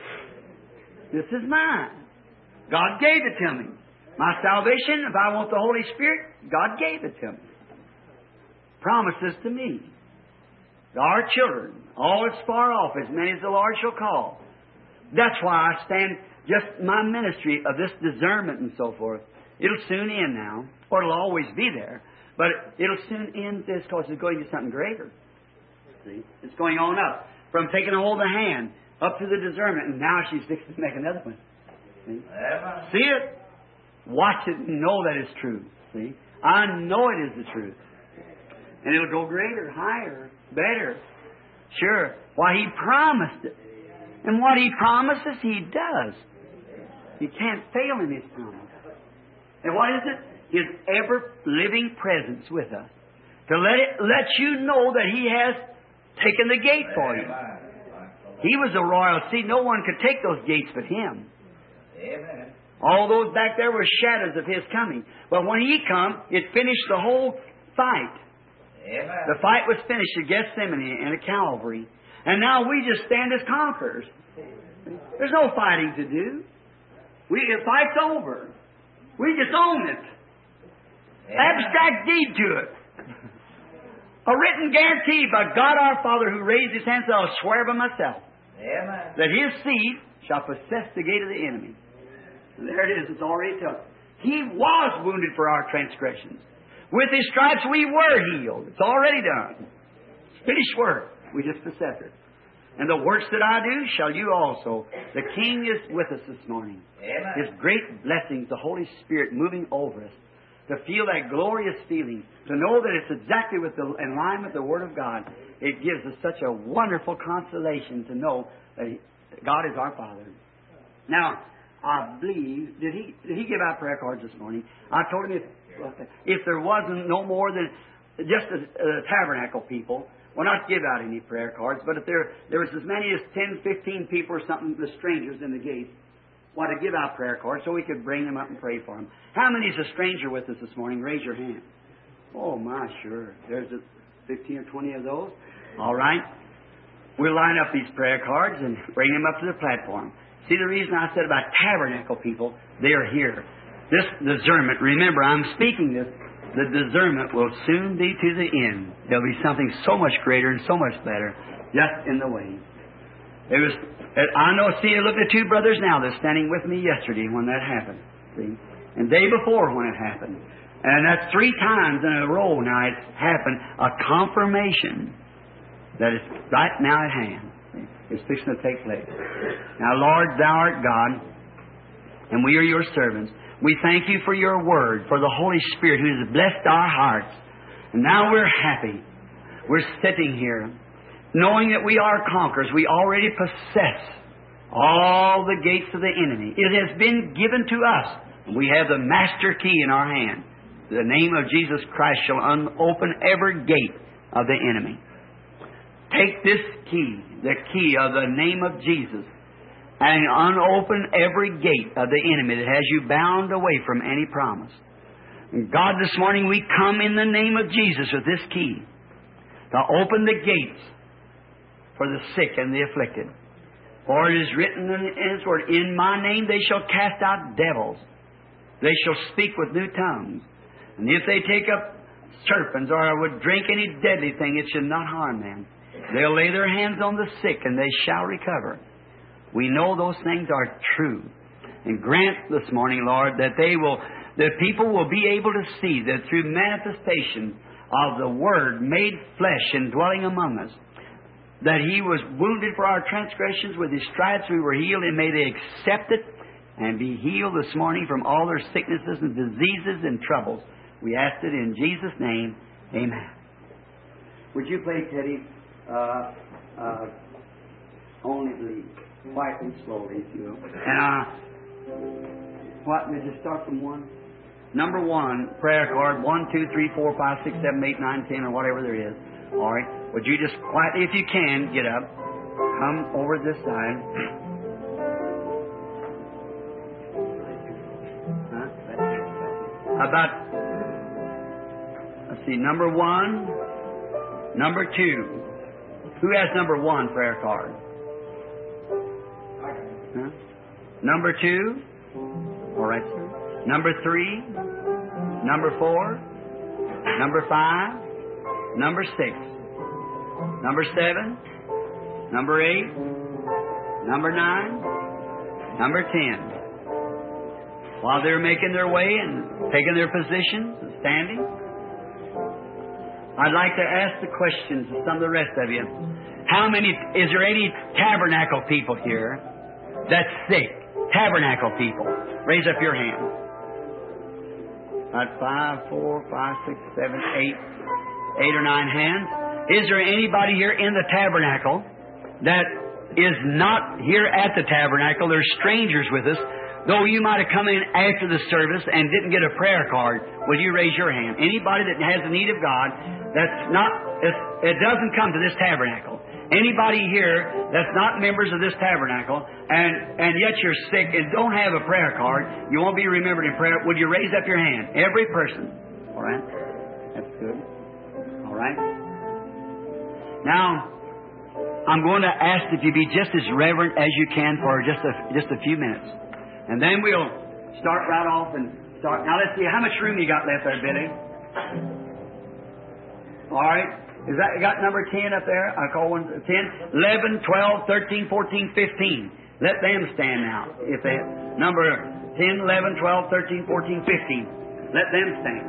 This is mine. God gave it to me. My salvation, if I want the Holy Spirit, God gave it to me. Promises to me. Our children, all is far off, as many as the Lord shall call. That's why I stand just my ministry of this discernment and so forth. It'll soon end now, or it'll always be there. But it'll soon end this because it's going to something greater. See? It's going on up. From taking a hold of the hand up to the discernment, and now she's fixing to make another one. See, See it? Watch it and know that it's true. See? I know it is the truth. And it'll go greater, higher, better. Sure. Why, He promised it. And what He promises, He does. He can't fail in His promise. And what is it? His ever-living presence with us. To let it let you know that He has taken the gate for you. He was a royal seed. No one could take those gates but Him. Amen. All those back there were shadows of His coming. But when He come, it finished the whole fight. Amen. The fight was finished at Gethsemane and at Calvary. And now we just stand as conquerors. There's no fighting to do. We, the fight's over. We just own it. Amen. Abstract deed to it. A written guarantee by God our Father who raised His hand, so I'll swear by myself Amen. that His seed shall possess the gate of the enemy. And there it is. It's already told. He was wounded for our transgressions. With His stripes we were healed. It's already done. It's finished work. We just possess it. And the works that I do shall you also. The King is with us this morning. Amen. His great blessings, the Holy Spirit moving over us. To feel that glorious feeling. To know that it's exactly with the, in line with the Word of God. It gives us such a wonderful consolation to know that God is our Father. Now, I believe, did he did he give out prayer cards this morning? I told him if, if there wasn't no more than just the uh, tabernacle people, well, not give out any prayer cards, but if there there was as many as ten, fifteen people or something, the strangers in the gate, want to give out prayer cards so we could bring them up and pray for them. How many is a stranger with us this morning? Raise your hand. Oh, my, sure. There's a fifteen or twenty of those. All right. We'll line up these prayer cards and bring them up to the platform. See, the reason I said about tabernacle people, they are here. This discernment, remember, I'm speaking this, the discernment will soon be to the end. There'll be something so much greater and so much better just in the way. It was, I know, see, look at the two brothers now. They're standing with me yesterday when that happened. See? And day before when it happened. And that's three times in a row now it's happened. A confirmation that it's right now at hand. It's fixing to take place. Now, Lord, Thou art God, and we are Your servants. We thank You for Your Word, for the Holy Spirit who has blessed our hearts. And now we're happy. We're sitting here, knowing that we are conquerors. We already possess all the gates of the enemy. It has been given to us. And we have the master key in our hand. The name of Jesus Christ shall un- open every gate of the enemy. Take this key, the key of the name of Jesus, and unopen every gate of the enemy that has you bound away from any promise. And God, this morning we come in the name of Jesus with this key to open the gates for the sick and the afflicted. For it is written in His Word, in My name they shall cast out devils. They shall speak with new tongues. And if they take up serpents or would drink any deadly thing, it shall not harm them. They'll lay their hands on the sick and they shall recover. We know those things are true. And grant this morning, Lord, that they will, that people will be able to see that through manifestation of the Word made flesh and dwelling among us, that He was wounded for our transgressions, with His stripes we were healed, and may they accept it and be healed this morning from all their sicknesses and diseases and troubles. We ask it in Jesus' name. Amen. Would you play, Teddy, uh, uh, Only Believe, quietly, slowly, if you will. And uh, what, did you start from one? Number one, prayer card, one, two, three, four, five, six, seven, eight, nine, ten, or whatever there is. All right. Would you just quietly, if you can, get up, come over this side. Huh? About, let's see, number one, number two. Who has number one prayer card? Huh? Number two? All right, sir. Number three? Number four? Number five? Number six? Number seven? Number eight? Number nine? Number ten? While they're making their way and taking their positions and standing, I'd like to ask the questions of some of the rest of you. How many, is there any tabernacle people here that's sick? Tabernacle people. Raise up your hand. About five, four, five, six, seven, eight, eight or nine hands. Is there anybody here in the tabernacle that is not here at the tabernacle? There's strangers with us. Though you might have come in after the service and didn't get a prayer card, will you raise your hand? Anybody that has the need of God, that's not, it doesn't come to this tabernacle. Anybody here that's not members of this tabernacle and, and yet you're sick and don't have a prayer card, you won't be remembered in prayer, would you raise up your hand? Every person. All right? That's good. All right? Now, I'm going to ask that you be just as reverent as you can for just a, just a few minutes. And then we'll start right off and start. Now, let's see. How much room you got left there, Billy? All right. Is that, you got number ten up there? I call one ten, eleven, twelve, thirteen, fourteen, fifteen. Let them stand now. If they, number ten, eleven, twelve, thirteen, fourteen, fifteen. Let them stand.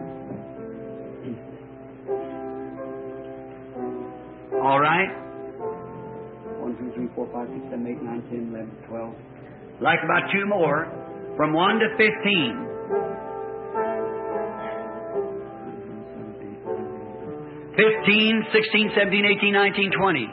All right? one, two, three, four, five, six, seven, eight, nine, ten, eleven, twelve. Like about two more. From one to fifteen. fifteen, sixteen, seventeen, eighteen, nineteen, twenty.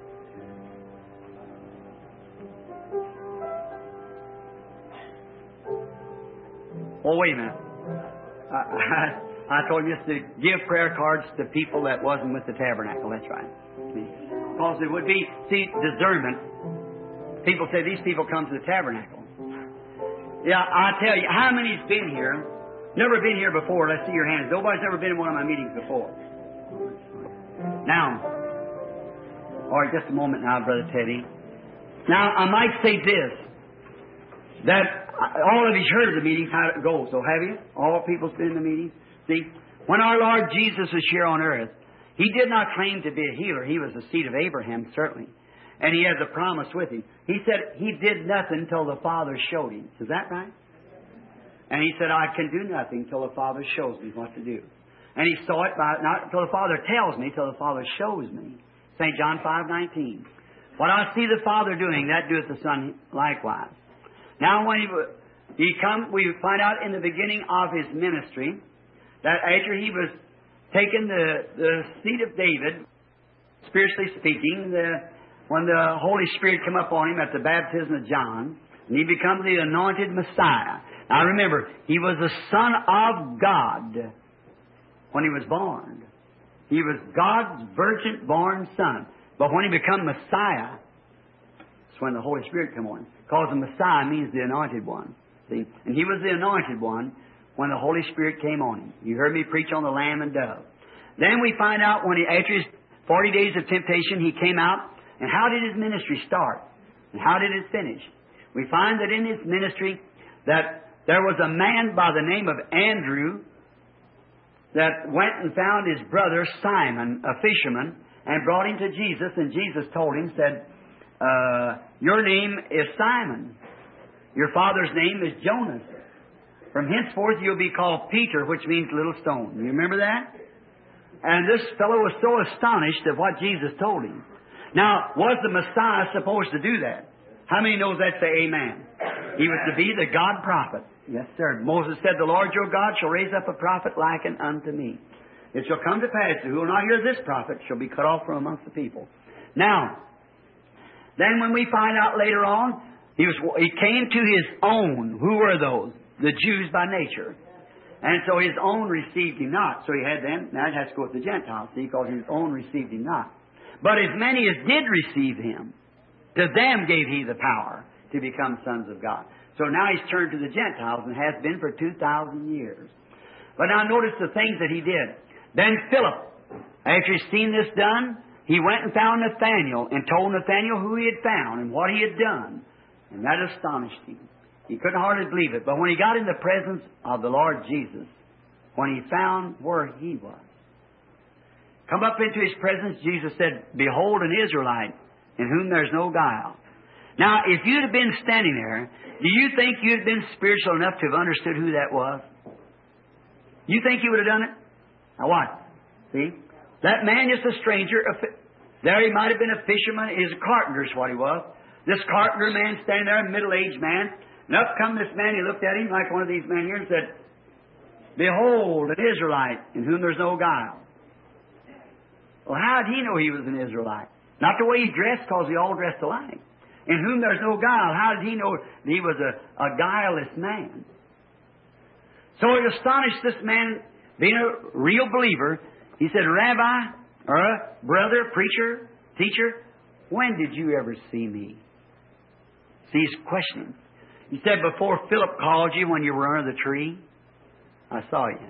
Oh, wait a minute. I, I, I told you just to give prayer cards to people that wasn't with the tabernacle. That's right. Because it would be, see, discernment. People say these people come to the tabernacle. Yeah, I tell you, how many's been here? Never been here before. Let's see your hands. Nobody's ever been in one of my meetings before. Now, all right, just a moment now, Brother Teddy. Now, I might say this, that all of you's heard of the meetings, how it goes, so have you? All people's been in the meetings? See, when our Lord Jesus was here on earth, He did not claim to be a healer. He was the seed of Abraham, certainly. And He had the promise with Him. He said He did nothing till the Father showed Him. Is that right? And He said, I can do nothing till the Father shows me what to do. And He saw it by, not till the Father tells me, till the Father shows me. Saint John five nineteen. What I see the Father doing, that doeth the Son likewise. Now when He, he come, we find out in the beginning of His ministry, that after He was taking the, the seat of David, spiritually speaking, the, when the Holy Spirit came up on Him at the baptism of John, and He became the anointed Messiah. Now remember, He was the Son of God. When He was born, He was God's virgin-born Son. But when He became Messiah, that's when the Holy Spirit came on. Because the Messiah means the anointed one. See? And He was the anointed one when the Holy Spirit came on Him. You heard me preach on the lamb and dove. Then we find out when He, after His forty days of temptation, He came out. And how did His ministry start? And how did it finish? We find that in His ministry that there was a man by the name of Andrew that went and found his brother Simon, a fisherman, and brought him to Jesus. And Jesus told him, said, uh, your name is Simon. Your father's name is Jonas. From henceforth you'll be called Peter, which means little stone. You remember that? And this fellow was so astonished at what Jesus told him. Now, was the Messiah supposed to do that? How many knows that? Say amen. He was to be the God prophet. Yes, sir. Moses said, the Lord your God shall raise up a prophet likened unto me. It shall come to pass, who will not hear this prophet shall be cut off from amongst the people. Now, then when we find out later on, he was he came to His own. Who were those? The Jews by nature. And so His own received Him not. So He had them. Now it has to go with the Gentiles, see, because His own received Him not. But as many as did receive Him, to them gave He the power to become sons of God. So now He's turned to the Gentiles and has been for two thousand years. But now notice the things that He did. Then Philip, after he'd seen this done, he went and found Nathanael and told Nathanael who he had found and what he had done. And that astonished him. He couldn't hardly believe it. But when he got in the presence of the Lord Jesus, when he found where He was, come up into His presence, Jesus said, behold an Israelite in whom there's no guile. Now, if you'd have been standing there, do you think you'd have been spiritual enough to have understood who that was? You think you would have done it? Now what? See? That man is a stranger. There he might have been a fisherman. He's a carpenter is what he was. This carpenter man standing there, a middle-aged man. And up come this man. He looked at him like one of these men here and said, behold, an Israelite in whom there's no guile. Well, how did he know he was an Israelite? Not the way he dressed, because they all dressed alike. In whom there's no guile. How did he know that he was a, a guileless man? So it astonished this man, being a real believer. He said, Rabbi, or brother, preacher, teacher, when did you ever see me? See, he's questioning. He said, before Philip called you when you were under the tree, I saw you.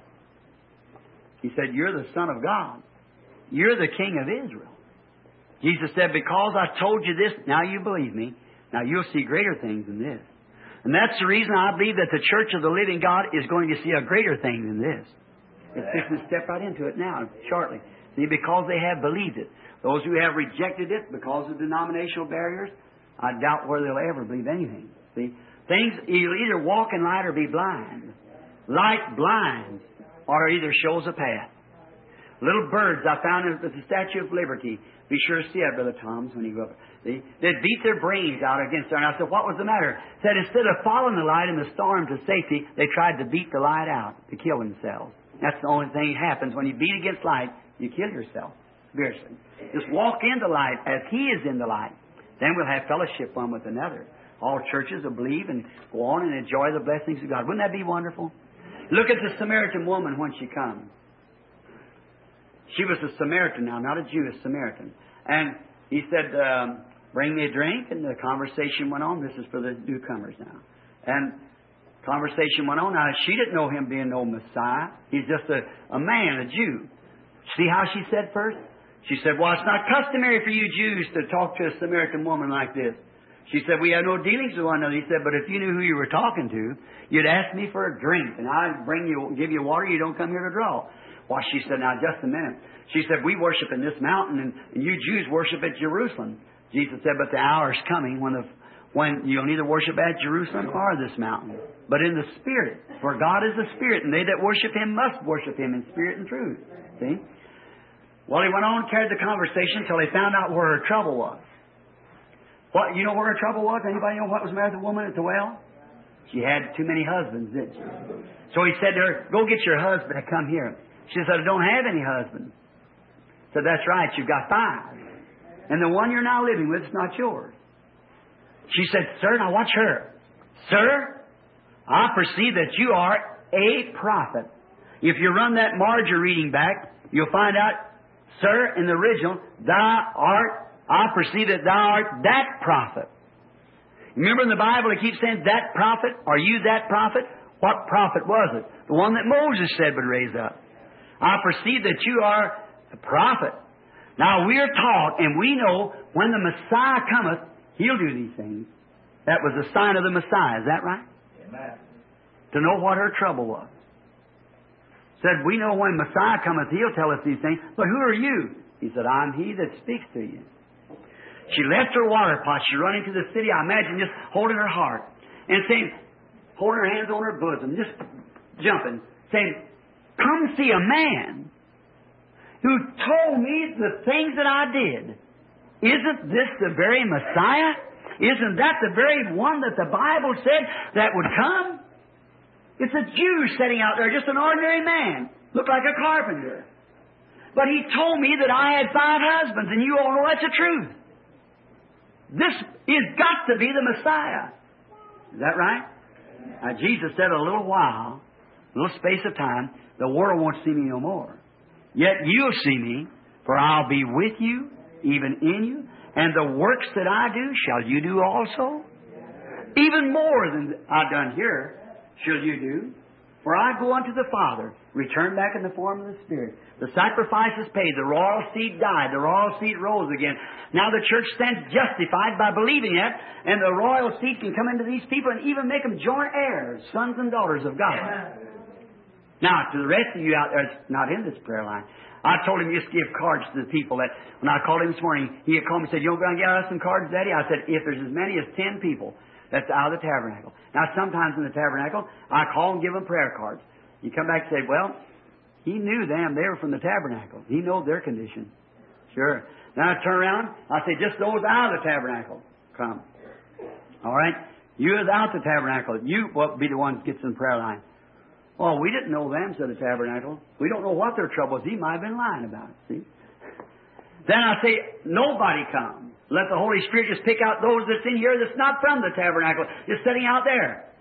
He said, you're the Son of God. You're the King of Israel. Jesus said, because I told you this, now you believe me. Now you'll see greater things than this. And that's the reason I believe that the Church of the Living God is going to see a greater thing than this. It's just to step right into it now, shortly. See, because they have believed it. Those who have rejected it because of denominational barriers, I doubt whether they'll ever believe anything. See, things, you'll either walk in light or be blind. Light blinds, or either shows a path. Little birds I found at the Statue of Liberty. Be sure to see that, Brother Tom's, when you go up. See? They'd beat their brains out against her. And I said, what was the matter? Said instead of following the light in the storm to safety, they tried to beat the light out to kill themselves. That's the only thing that happens. When you beat against light, you kill yourself. Spiritually. Just walk in the light as He is in the light. Then we'll have fellowship one with another. All churches will believe and go on and enjoy the blessings of God. Wouldn't that be wonderful? Look at the Samaritan woman when she comes. She was a Samaritan now, not a Jew, a Samaritan. And he said, um, bring me a drink, and the conversation went on. This is for the newcomers now. And conversation went on. Now, she didn't know him being no Messiah. He's just a, a man, a Jew. See how she said first? She said, well, it's not customary for you Jews to talk to a Samaritan woman like this. She said, we have no dealings with one another. He said, but if you knew who you were talking to, you'd ask me for a drink, and I'd bring you, give you water. You don't come here to draw. Well, she said, now, just a minute. She said, we worship in this mountain, and, and you Jews worship at Jerusalem. Jesus said, but the hour is coming when, the, when you'll neither worship at Jerusalem or this mountain, but in the Spirit. For God is a Spirit, and they that worship Him must worship Him in spirit and truth. See? Well, he went on and carried the conversation until he found out where her trouble was. What, you know where her trouble was? Anybody know what was the matter with the woman at the well? She had too many husbands, didn't she? So he said to her, go get your husband and come here. She said, I don't have any husband. He said, that's right, you've got five. And the one you're now living with is not yours. She said, sir, now watch her. Sir, I perceive that you are a prophet. If you run that Marger reading back, you'll find out, sir, in the original, thou art, I perceive that thou art that prophet. Remember in the Bible it keeps saying, that prophet? Are you that prophet? What prophet was it? The one that Moses said would raise up. I perceive that you are a prophet. Now we are taught, and we know, when the Messiah cometh, He'll do these things. That was the sign of the Messiah. Is that right? Amen. To know what her trouble was. Said, we know when Messiah cometh, He'll tell us these things. But who are you? He said, I'm He that speaks to you. She left her water pot. She run into the city. I imagine just holding her heart and saying, holding her hands on her bosom, just jumping, saying, come see a man who told me the things that I did. Isn't this the very Messiah? Isn't that the very one that the Bible said that would come? It's a Jew sitting out there, just an ordinary man. Looked like a carpenter. But he told me that I had five husbands, and you all know that's the truth. This has got to be the Messiah. Is that right? Now, Jesus said, a little while, a little space of time, the world won't see me no more. Yet you'll see me, for I'll be with you, even in you, and the works that I do shall you do also. Even more than I've done here shall you do. For I go unto the Father, return back in the form of the Spirit. The sacrifice is paid. The royal seed died. The royal seed rose again. Now the church stands justified by believing that, and the royal seed can come into these people and even make them joint heirs, sons and daughters of God. Amen. Now, to the rest of you out there that's not in this prayer line, I told him just give cards to the people that, when I called him this morning, he had called me and said, you going to get us some cards, Daddy? I said, if there's as many as ten people, that's out of the tabernacle. Now, sometimes in the tabernacle, I call and give them prayer cards. You come back and say, well, he knew them. They were from the tabernacle. He knows their condition. Sure. Then I turn around. I say, just those out of the tabernacle come. All right? You without the tabernacle. You will be the one that gets in the prayer line. Oh, we didn't know them, said the tabernacle. We don't know what their trouble is. He might have been lying about it, see? Then I say, nobody come. Let the Holy Spirit just pick out those that's in here that's not from the tabernacle. Just sitting out there.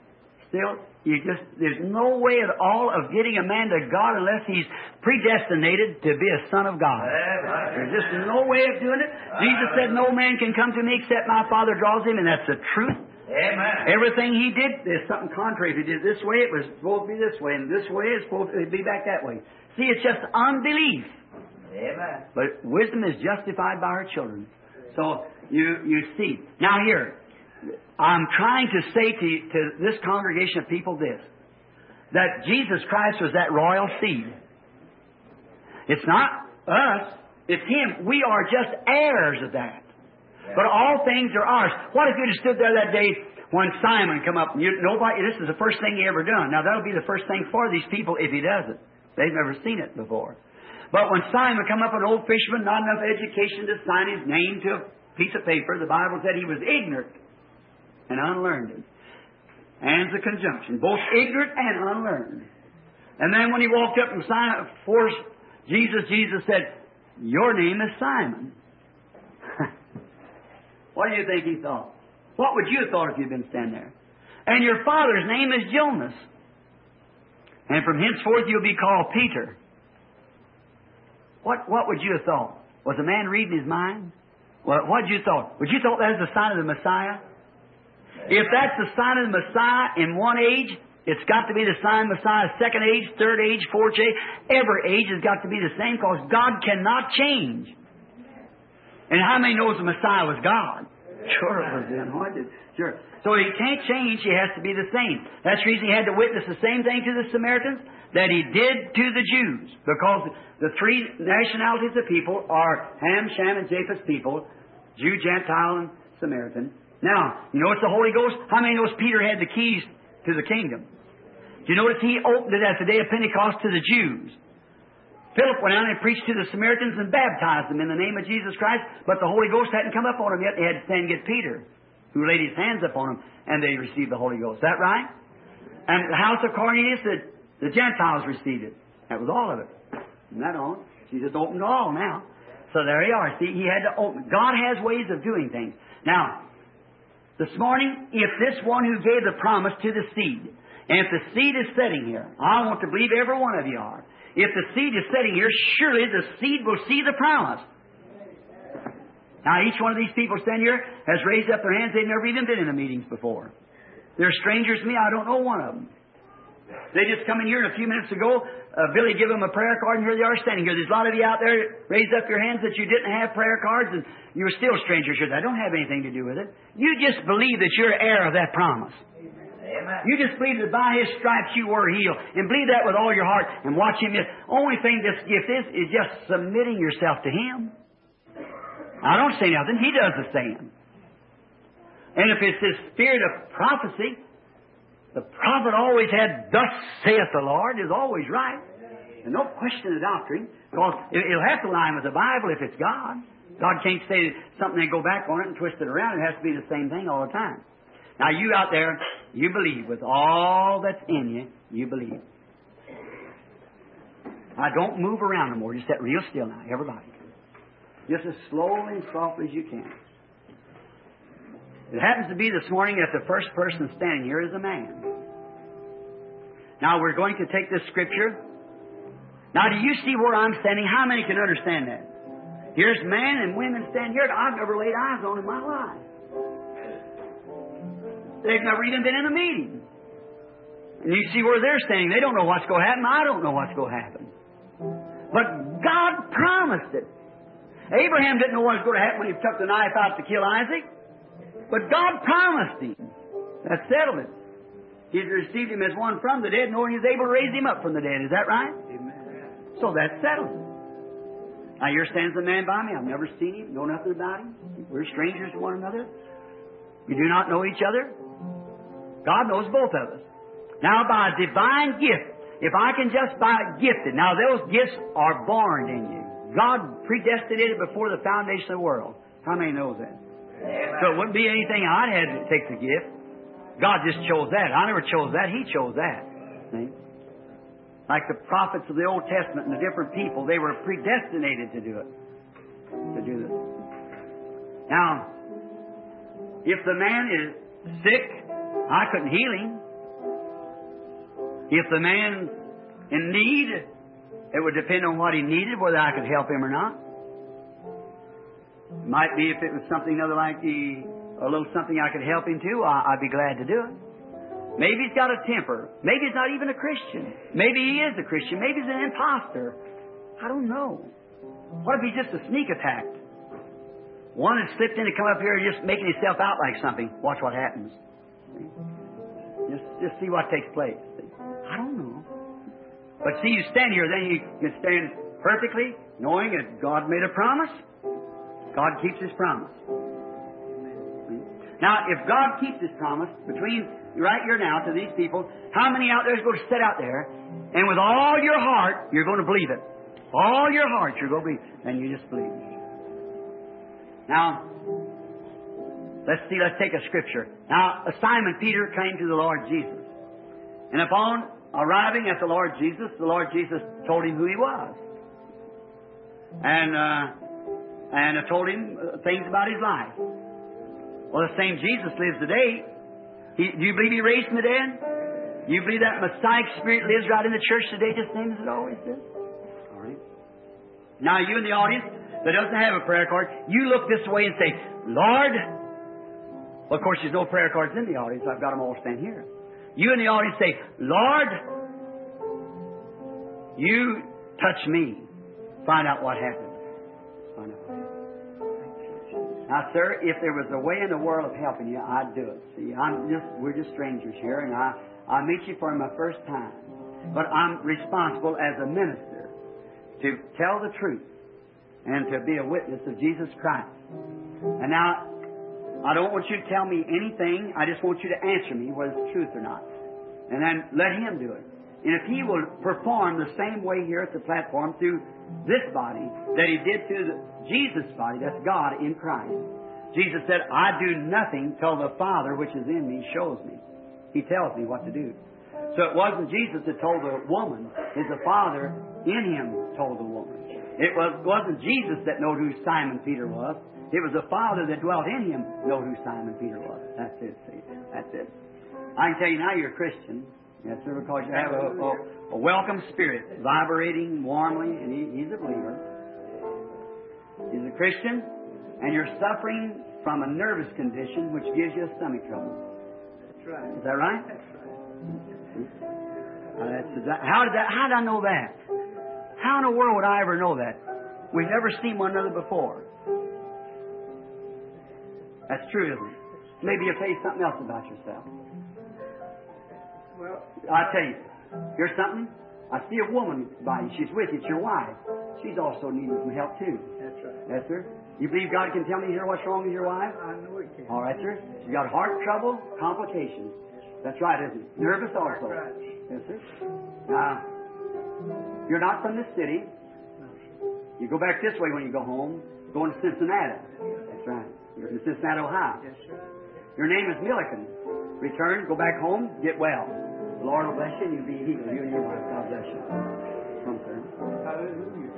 still, you just, there's no way at all of getting a man to God unless he's predestinated to be a son of God. There's just no way of doing it. Jesus said, no man can come to me except my Father draws him, and that's the truth. Amen. Everything he did, there's something contrary. If he did this way, it was supposed to be this way, and this way, it's supposed to be back that way. See, it's just unbelief. Amen. But wisdom is justified by her children. So you you see. Now here, I'm trying to say to, to this congregation of people this, that Jesus Christ was that royal seed. It's not us, it's Him. We are just heirs of that. But all things are ours. What if you'd have stood there that day when Simon come up and you, nobody, this is the first thing he ever done. Now that'll be the first thing for these people if he does it. They've never seen it before. But when Simon come up, an old fisherman, not enough education to sign his name to a piece of paper, the Bible said he was ignorant and unlearned. And it's a conjunction, both ignorant and unlearned. And then when he walked up and Simon, forced Jesus, Jesus said, your name is Simon. What do you think he thought? What would you have thought if you'd been standing there? And your father's name is Jonas. And from henceforth you'll be called Peter. What what would you have thought? Was a man reading his mind? Well, what would you thought? Would you thought that was the sign of the Messiah? If that's the sign of the Messiah in one age, it's got to be the sign of Messiah second age, third age, fourth age. Every age has got to be the same because God cannot change. And how many knows the Messiah was God? Sure it was then. What did, sure. So he can't change. He has to be the same. That's the reason he had to witness the same thing to the Samaritans that he did to the Jews. Because the three nationalities of people are Ham, Shem, and Japheth's people. Jew, Gentile, and Samaritan. Now, you know it's the Holy Ghost? How many knows Peter had the keys to the kingdom? Do you notice he opened it at the day of Pentecost to the Jews? Philip went out and preached to the Samaritans and baptized them in the name of Jesus Christ, but the Holy Ghost hadn't come up on them yet. They had to stand and get Peter, who laid his hands upon them, and they received the Holy Ghost. Is that right? And the house of Cornelius, the, the Gentiles received it. That was all of it. Isn't that all? She just opened it all now. So there you are. See, he had to open. God has ways of doing things. Now, this morning, if this one who gave the promise to the seed, and if the seed is sitting here, I want to believe every one of you are. If the seed is sitting here, surely the seed will see the promise. Now, each one of these people standing here has raised up their hands. They've never even been in the meetings before. They're strangers to me. I don't know one of them. They just come in here and a few minutes ago, uh, Billy gave them a prayer card, and here they are standing here. There's a lot of you out there raised up your hands that you didn't have prayer cards, and you were still strangers here. That don't have anything to do with it. You just believe that you're heir of that promise. Amen. You just believe that by His stripes you were healed. And believe that with all your heart. And watch Him. The only thing this gift is, is just submitting yourself to Him. I don't say nothing. He does the same. And if it's this spirit of prophecy, the prophet always had, thus saith the Lord, is always right. And no question of doctrine. Because it'll have to line with the Bible if it's God. God can't say something and go back on it and twist it around. It has to be the same thing all the time. Now, you out there, you believe with all that's in you, you believe. Now, don't move around no more. Just sit real still now, everybody. Just as slowly and softly as you can. It happens to be this morning that the first person standing here is a man. Now, we're going to take this scripture. Now, do you see where I'm standing? How many can understand that? Here's men and women standing here that I've never laid eyes on in my life. They've never even been in a meeting. And you see where they're standing. They don't know what's going to happen. I don't know what's going to happen. But God promised it. Abraham didn't know what was going to happen when he took the knife out to kill Isaac. But God promised him. That settled it. He received him as one from the dead, knowing he was able to raise him up from the dead. Is that right? Amen. So that settled it. Now here stands a man by me. I've never seen him, know nothing about him. We're strangers to one another. We do not know each other. God knows both of us. Now, by divine gift, if I can just by gifted, now those gifts are born in you. God predestinated before the foundation of the world. How many knows that? Amen. So it wouldn't be anything I had to take the gift. God just chose that. I never chose that. He chose that. See? Like the prophets of the Old Testament and the different people, they were predestinated to do it. To do this. Now, if the man is sick, I couldn't heal him. If the man's in need, it would depend on what he needed, whether I could help him or not. Might be if it was something other like the, a little something I could help him to, I, I'd be glad to do it. Maybe he's got a temper. Maybe he's not even a Christian. Maybe he is a Christian. Maybe he's an imposter. I don't know. What if he's just a sneak attack? One has slipped in and come up here just making himself out like something. Watch what happens. Just, just see what takes place. I don't know. But see, you stand here, then you can stand perfectly, knowing that God made a promise. God keeps His promise. Now, if God keeps His promise between right here now to these people, how many out there is going to sit out there and with all your heart you're going to believe it? All your heart you're going to believe it. And you just believe it. Now, let's see, let's take a scripture. Now, Simon Peter came to the Lord Jesus. And upon arriving at the Lord Jesus, the Lord Jesus told him who He was. And, uh, and told him things about His life. Well, the same Jesus lives today. He, do you believe He raised from the dead? Do you believe that Messiah Spirit lives right in the church today, just the same as it always did? All right. Now, you in the audience that doesn't have a prayer card, you look this way and say, Lord. Well, of course, there's no prayer cards in the audience. I've got them all stand here. You in the audience say, Lord, you touch me. Find out what happens. Find out what happens. Now, sir, if there was a way in the world of helping you, I'd do it. See, I'm just, we're just strangers here, and I, I meet you for my first time. But I'm responsible as a minister to tell the truth and to be a witness of Jesus Christ. And now, I don't want you to tell me anything. I just want you to answer me whether it's truth or not. And then let Him do it. And if He will perform the same way here at the platform through this body that He did through the, Jesus' body, that's God in Christ. Jesus said, I do nothing till the Father which is in me shows me. He tells me what to do. So it wasn't Jesus that told the woman. It's the Father in Him told the woman. It was, wasn't Jesus that knew who Simon Peter was. It was the Father that dwelt in Him know who Simon Peter was. That's it, see. That's it. I can tell you now you're a Christian. Yes, sir, because you have a, a, a welcome spirit, vibrating warmly, and he, he's a believer. He's a Christian, and you're suffering from a nervous condition which gives you a stomach trouble. That's right. Is that right? That's right. Uh, that's, that, how did that? How did I know that? How in the world would I ever know that? We've never seen one another before. That's true, isn't it? Maybe you'll tell you something else about yourself. Well, I'll tell you. Here's something. I see a woman by you. She's with you. It's your wife. She's also needing some help, too. that's right. Yes, sir? You believe God can tell me here what's wrong with your wife? I know it can. All right, sir. She's got heart trouble, complications. That's right, isn't it? Nervous also. Right. Yes, sir. Now, you're not from this city. No, sir. You go back this way when you go home. Going to Cincinnati. That's right. You're from Cincinnati, Ohio. Yes, sir. Your name is Milliken. Return, go back home, get well. The Lord will bless you and you'll be healed. You and your wife. God bless you. Come, sir. Hallelujah.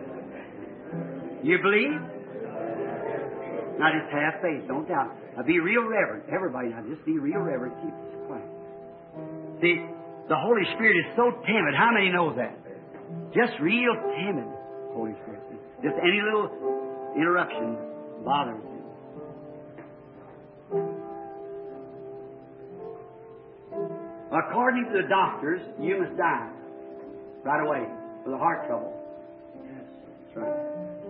You believe? Now just have faith. Don't doubt. Now be real reverent. Everybody now just be real reverent. Keep this quiet. See, the Holy Spirit is so timid. How many know that? Just real timid. Holy Spirit. Just any little interruption bothers him. According to the doctors, you must die right away with a heart trouble. Yes. That's right.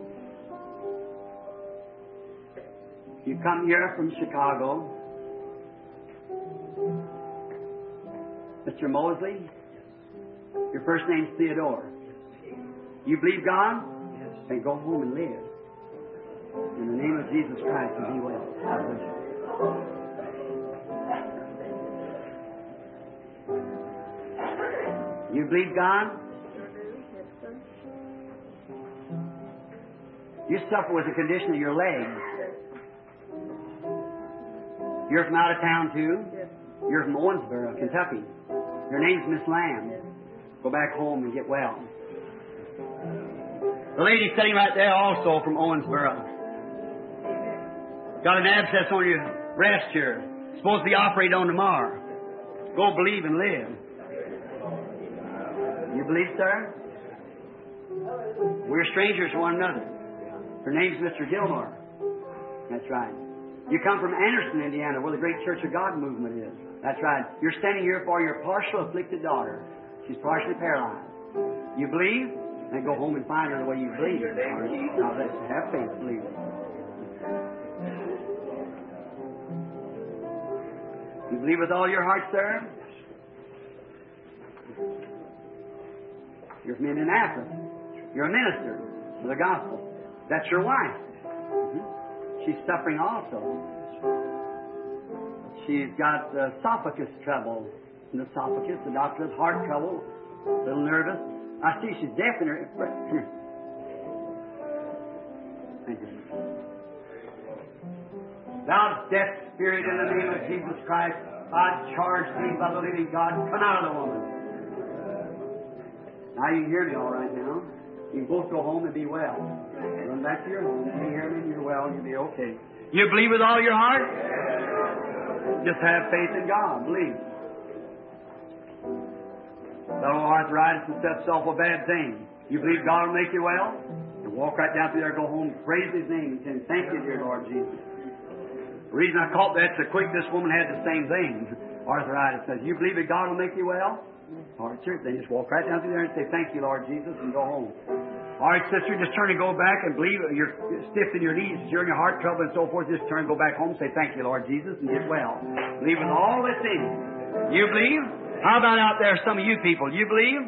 You come here from Chicago. Mister Mosley, your first name's Theodore. You believe God? Yes. Then go home and live. In the name of Jesus Christ, and be well. God bless you. You believe God? You suffer with the condition of your legs. You're from out of town too? You're from Owensboro, Kentucky. Your name's Miss Lamb. Go back home and get well. The lady sitting right there also from Owensboro. Got an abscess on your breast here. Supposed to be operated on tomorrow. Go believe and live. believe, sir? We're strangers to one another. Her name's Mister Gilmore. That's right. You come from Anderson, Indiana, where the great Church of God movement is. That's right. You're standing here for your partial afflicted daughter. She's partially paralyzed. You believe? Then go home and find her the way you believe. Now let's have faith, believe it. You believe with all your heart, sir? You're from Indianapolis. You're a minister of the gospel. That's your wife. Mm-hmm. She's suffering also. She's got uh, esophagus trouble. In the esophagus, the doctor has heart trouble. A little nervous. I see she's deaf in her. Here. Thank you. Thou deaf spirit, in the name of Jesus Christ, I charge thee by the living God, come out of the woman. Now you can hear me all right now. You can both go home and be well. Run back to your home. You hear me? You're well. You'll be okay. You believe with all your heart? Just have faith in God. Believe. Little arthritis and stuff's awful bad thing. You believe God will make you well? You walk right down through there, go home, praise His name, and say, thank you, dear Lord Jesus. The reason I caught that so quick, this woman had the same thing. Arthritis says, you believe that God will make you well? All right, sir. Then just walk right down through there and say, thank you, Lord Jesus, and go home. All right, sister, just turn and go back and believe. You're stiff in your knees, you're in your heart trouble and so forth. Just turn and go back home and say, thank you, Lord Jesus, and get well. Believe in all that's in you. You believe? How about out there, some of you people? You believe?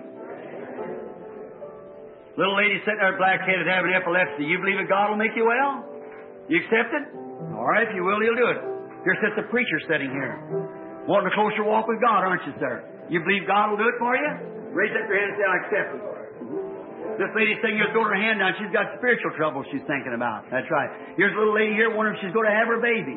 Little lady sitting there, black-headed, having epilepsy. You believe that God will make you well? You accept it? All right, if you will, He'll do it. Here sits a preacher sitting here. Wanting a closer walk with God, aren't you, sir? You believe God will do it for you? Raise up your hand and say, I accept it. This lady's saying, just got her hand down. She's got spiritual trouble she's thinking about. That's right. Here's a little lady here wondering if she's going to have her baby.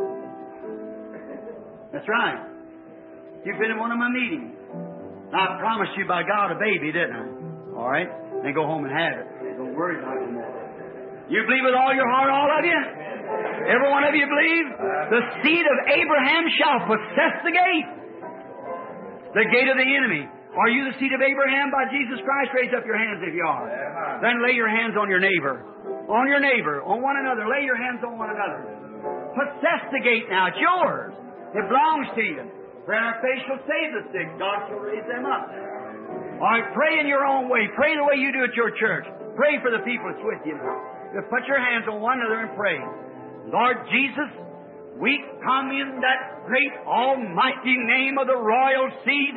That's right. You've been in one of my meetings. I promised you by God a baby, didn't I? All right? Then go home and have it. Don't worry about it. You believe with all your heart, all of you? Every one of you believe? The seed of Abraham shall possess the gate. The gate of the enemy. Are you the seed of Abraham by Jesus Christ? Raise up your hands if you are. Then lay your hands on your neighbor. On your neighbor. On one another. Lay your hands on one another. Possess the gate now. It's yours. It belongs to you. Prayer and faith shall save the sick. God shall raise them up. All right, pray in your own way. Pray the way you do at your church. Pray for the people that's with you now. Just put your hands on one another and pray. Lord Jesus, we come in that great almighty name of the royal seed,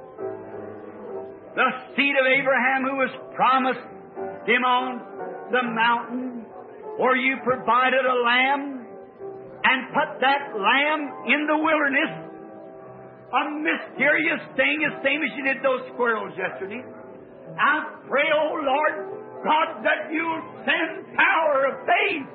the seed of Abraham who was promised him on the mountain where you provided a lamb and put that lamb in the wilderness. A mysterious thing, the same as you did those squirrels yesterday. I pray, oh Lord God, that you'll send power of faith.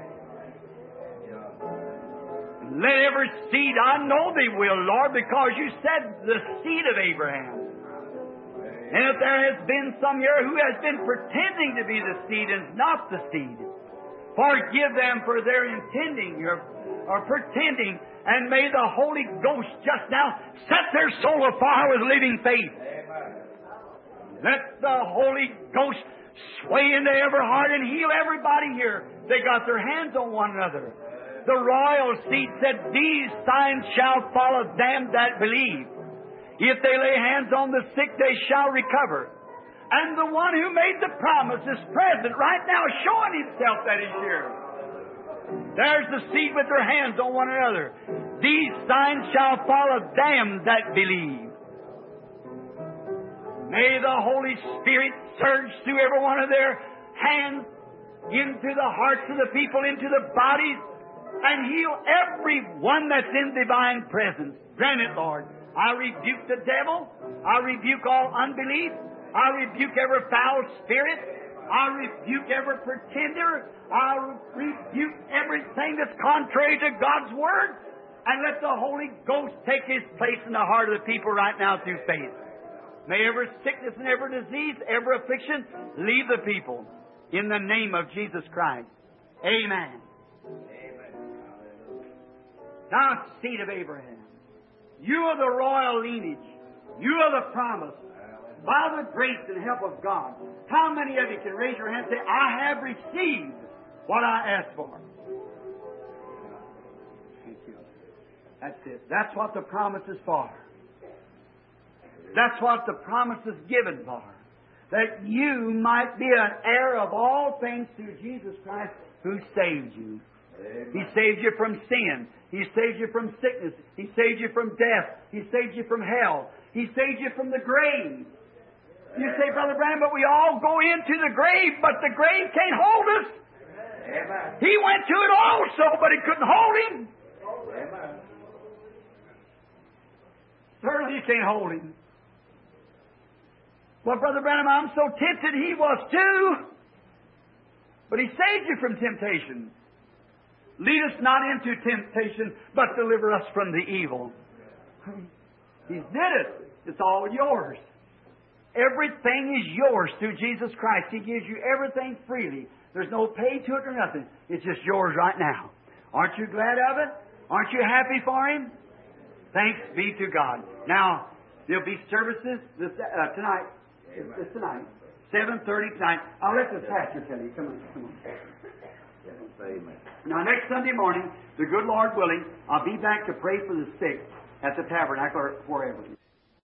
Let every seed, I know they will, Lord, because you said the seed of Abraham. And if there has been some here who has been pretending to be the seed and is not the seed, forgive them for their intending or, or pretending. And may the Holy Ghost just now set their soul afire with living faith. Amen. Let the Holy Ghost sway into every heart and heal everybody here. They got their hands on one another. The royal seed said, these signs shall follow them that believe. If they lay hands on the sick, they shall recover. And the one who made the promise is present right now, showing Himself that He's here. There's the seed with their hands on one another. These signs shall follow them that believe. May the Holy Spirit surge through every one of their hands into the hearts of the people, into the bodies, and heal every one that's in divine presence. Grant it, Lord. I rebuke the devil. I rebuke all unbelief. I rebuke every foul spirit. I rebuke every pretender. I rebuke everything that's contrary to God's Word. And let the Holy Ghost take His place in the heart of the people right now through faith. May every sickness and every disease, every affliction, leave the people. In the name of Jesus Christ. Amen. Amen. Now, seed of Abraham. You are the royal lineage. You are the promise. by the grace and help of God, how many of you can raise your hand and say, I have received what I asked for? Thank you. That's it. That's what the promise is for. That's what the promise is given for. That you might be an heir of all things through Jesus Christ who saved you. Amen. He saved you from sin. He saved you from sickness. He saved you from death. He saved you from hell. He saved you from the grave. You say, Brother Branham, but we all go into the grave, but the grave can't hold us. Amen. He went to it also, but it couldn't hold him. Amen. Certainly you can't hold him. Well, Brother Branham, I'm so tempted, he was too. But he saved you from temptation. Lead us not into temptation, but deliver us from the evil. He did it. It's all yours. Everything is yours through Jesus Christ. He gives you everything freely. There's no pay to it or nothing. It's just yours right now. Aren't you glad of it? Aren't you happy for Him? Thanks be to God. Now, there'll be services this, uh, tonight. It's tonight. seven thirty tonight. I'll let the pastor tell you. Come on, come on. Amen. Now, next Sunday morning, the good Lord willing, I'll be back to pray for the sick at the tabernacle or wherever.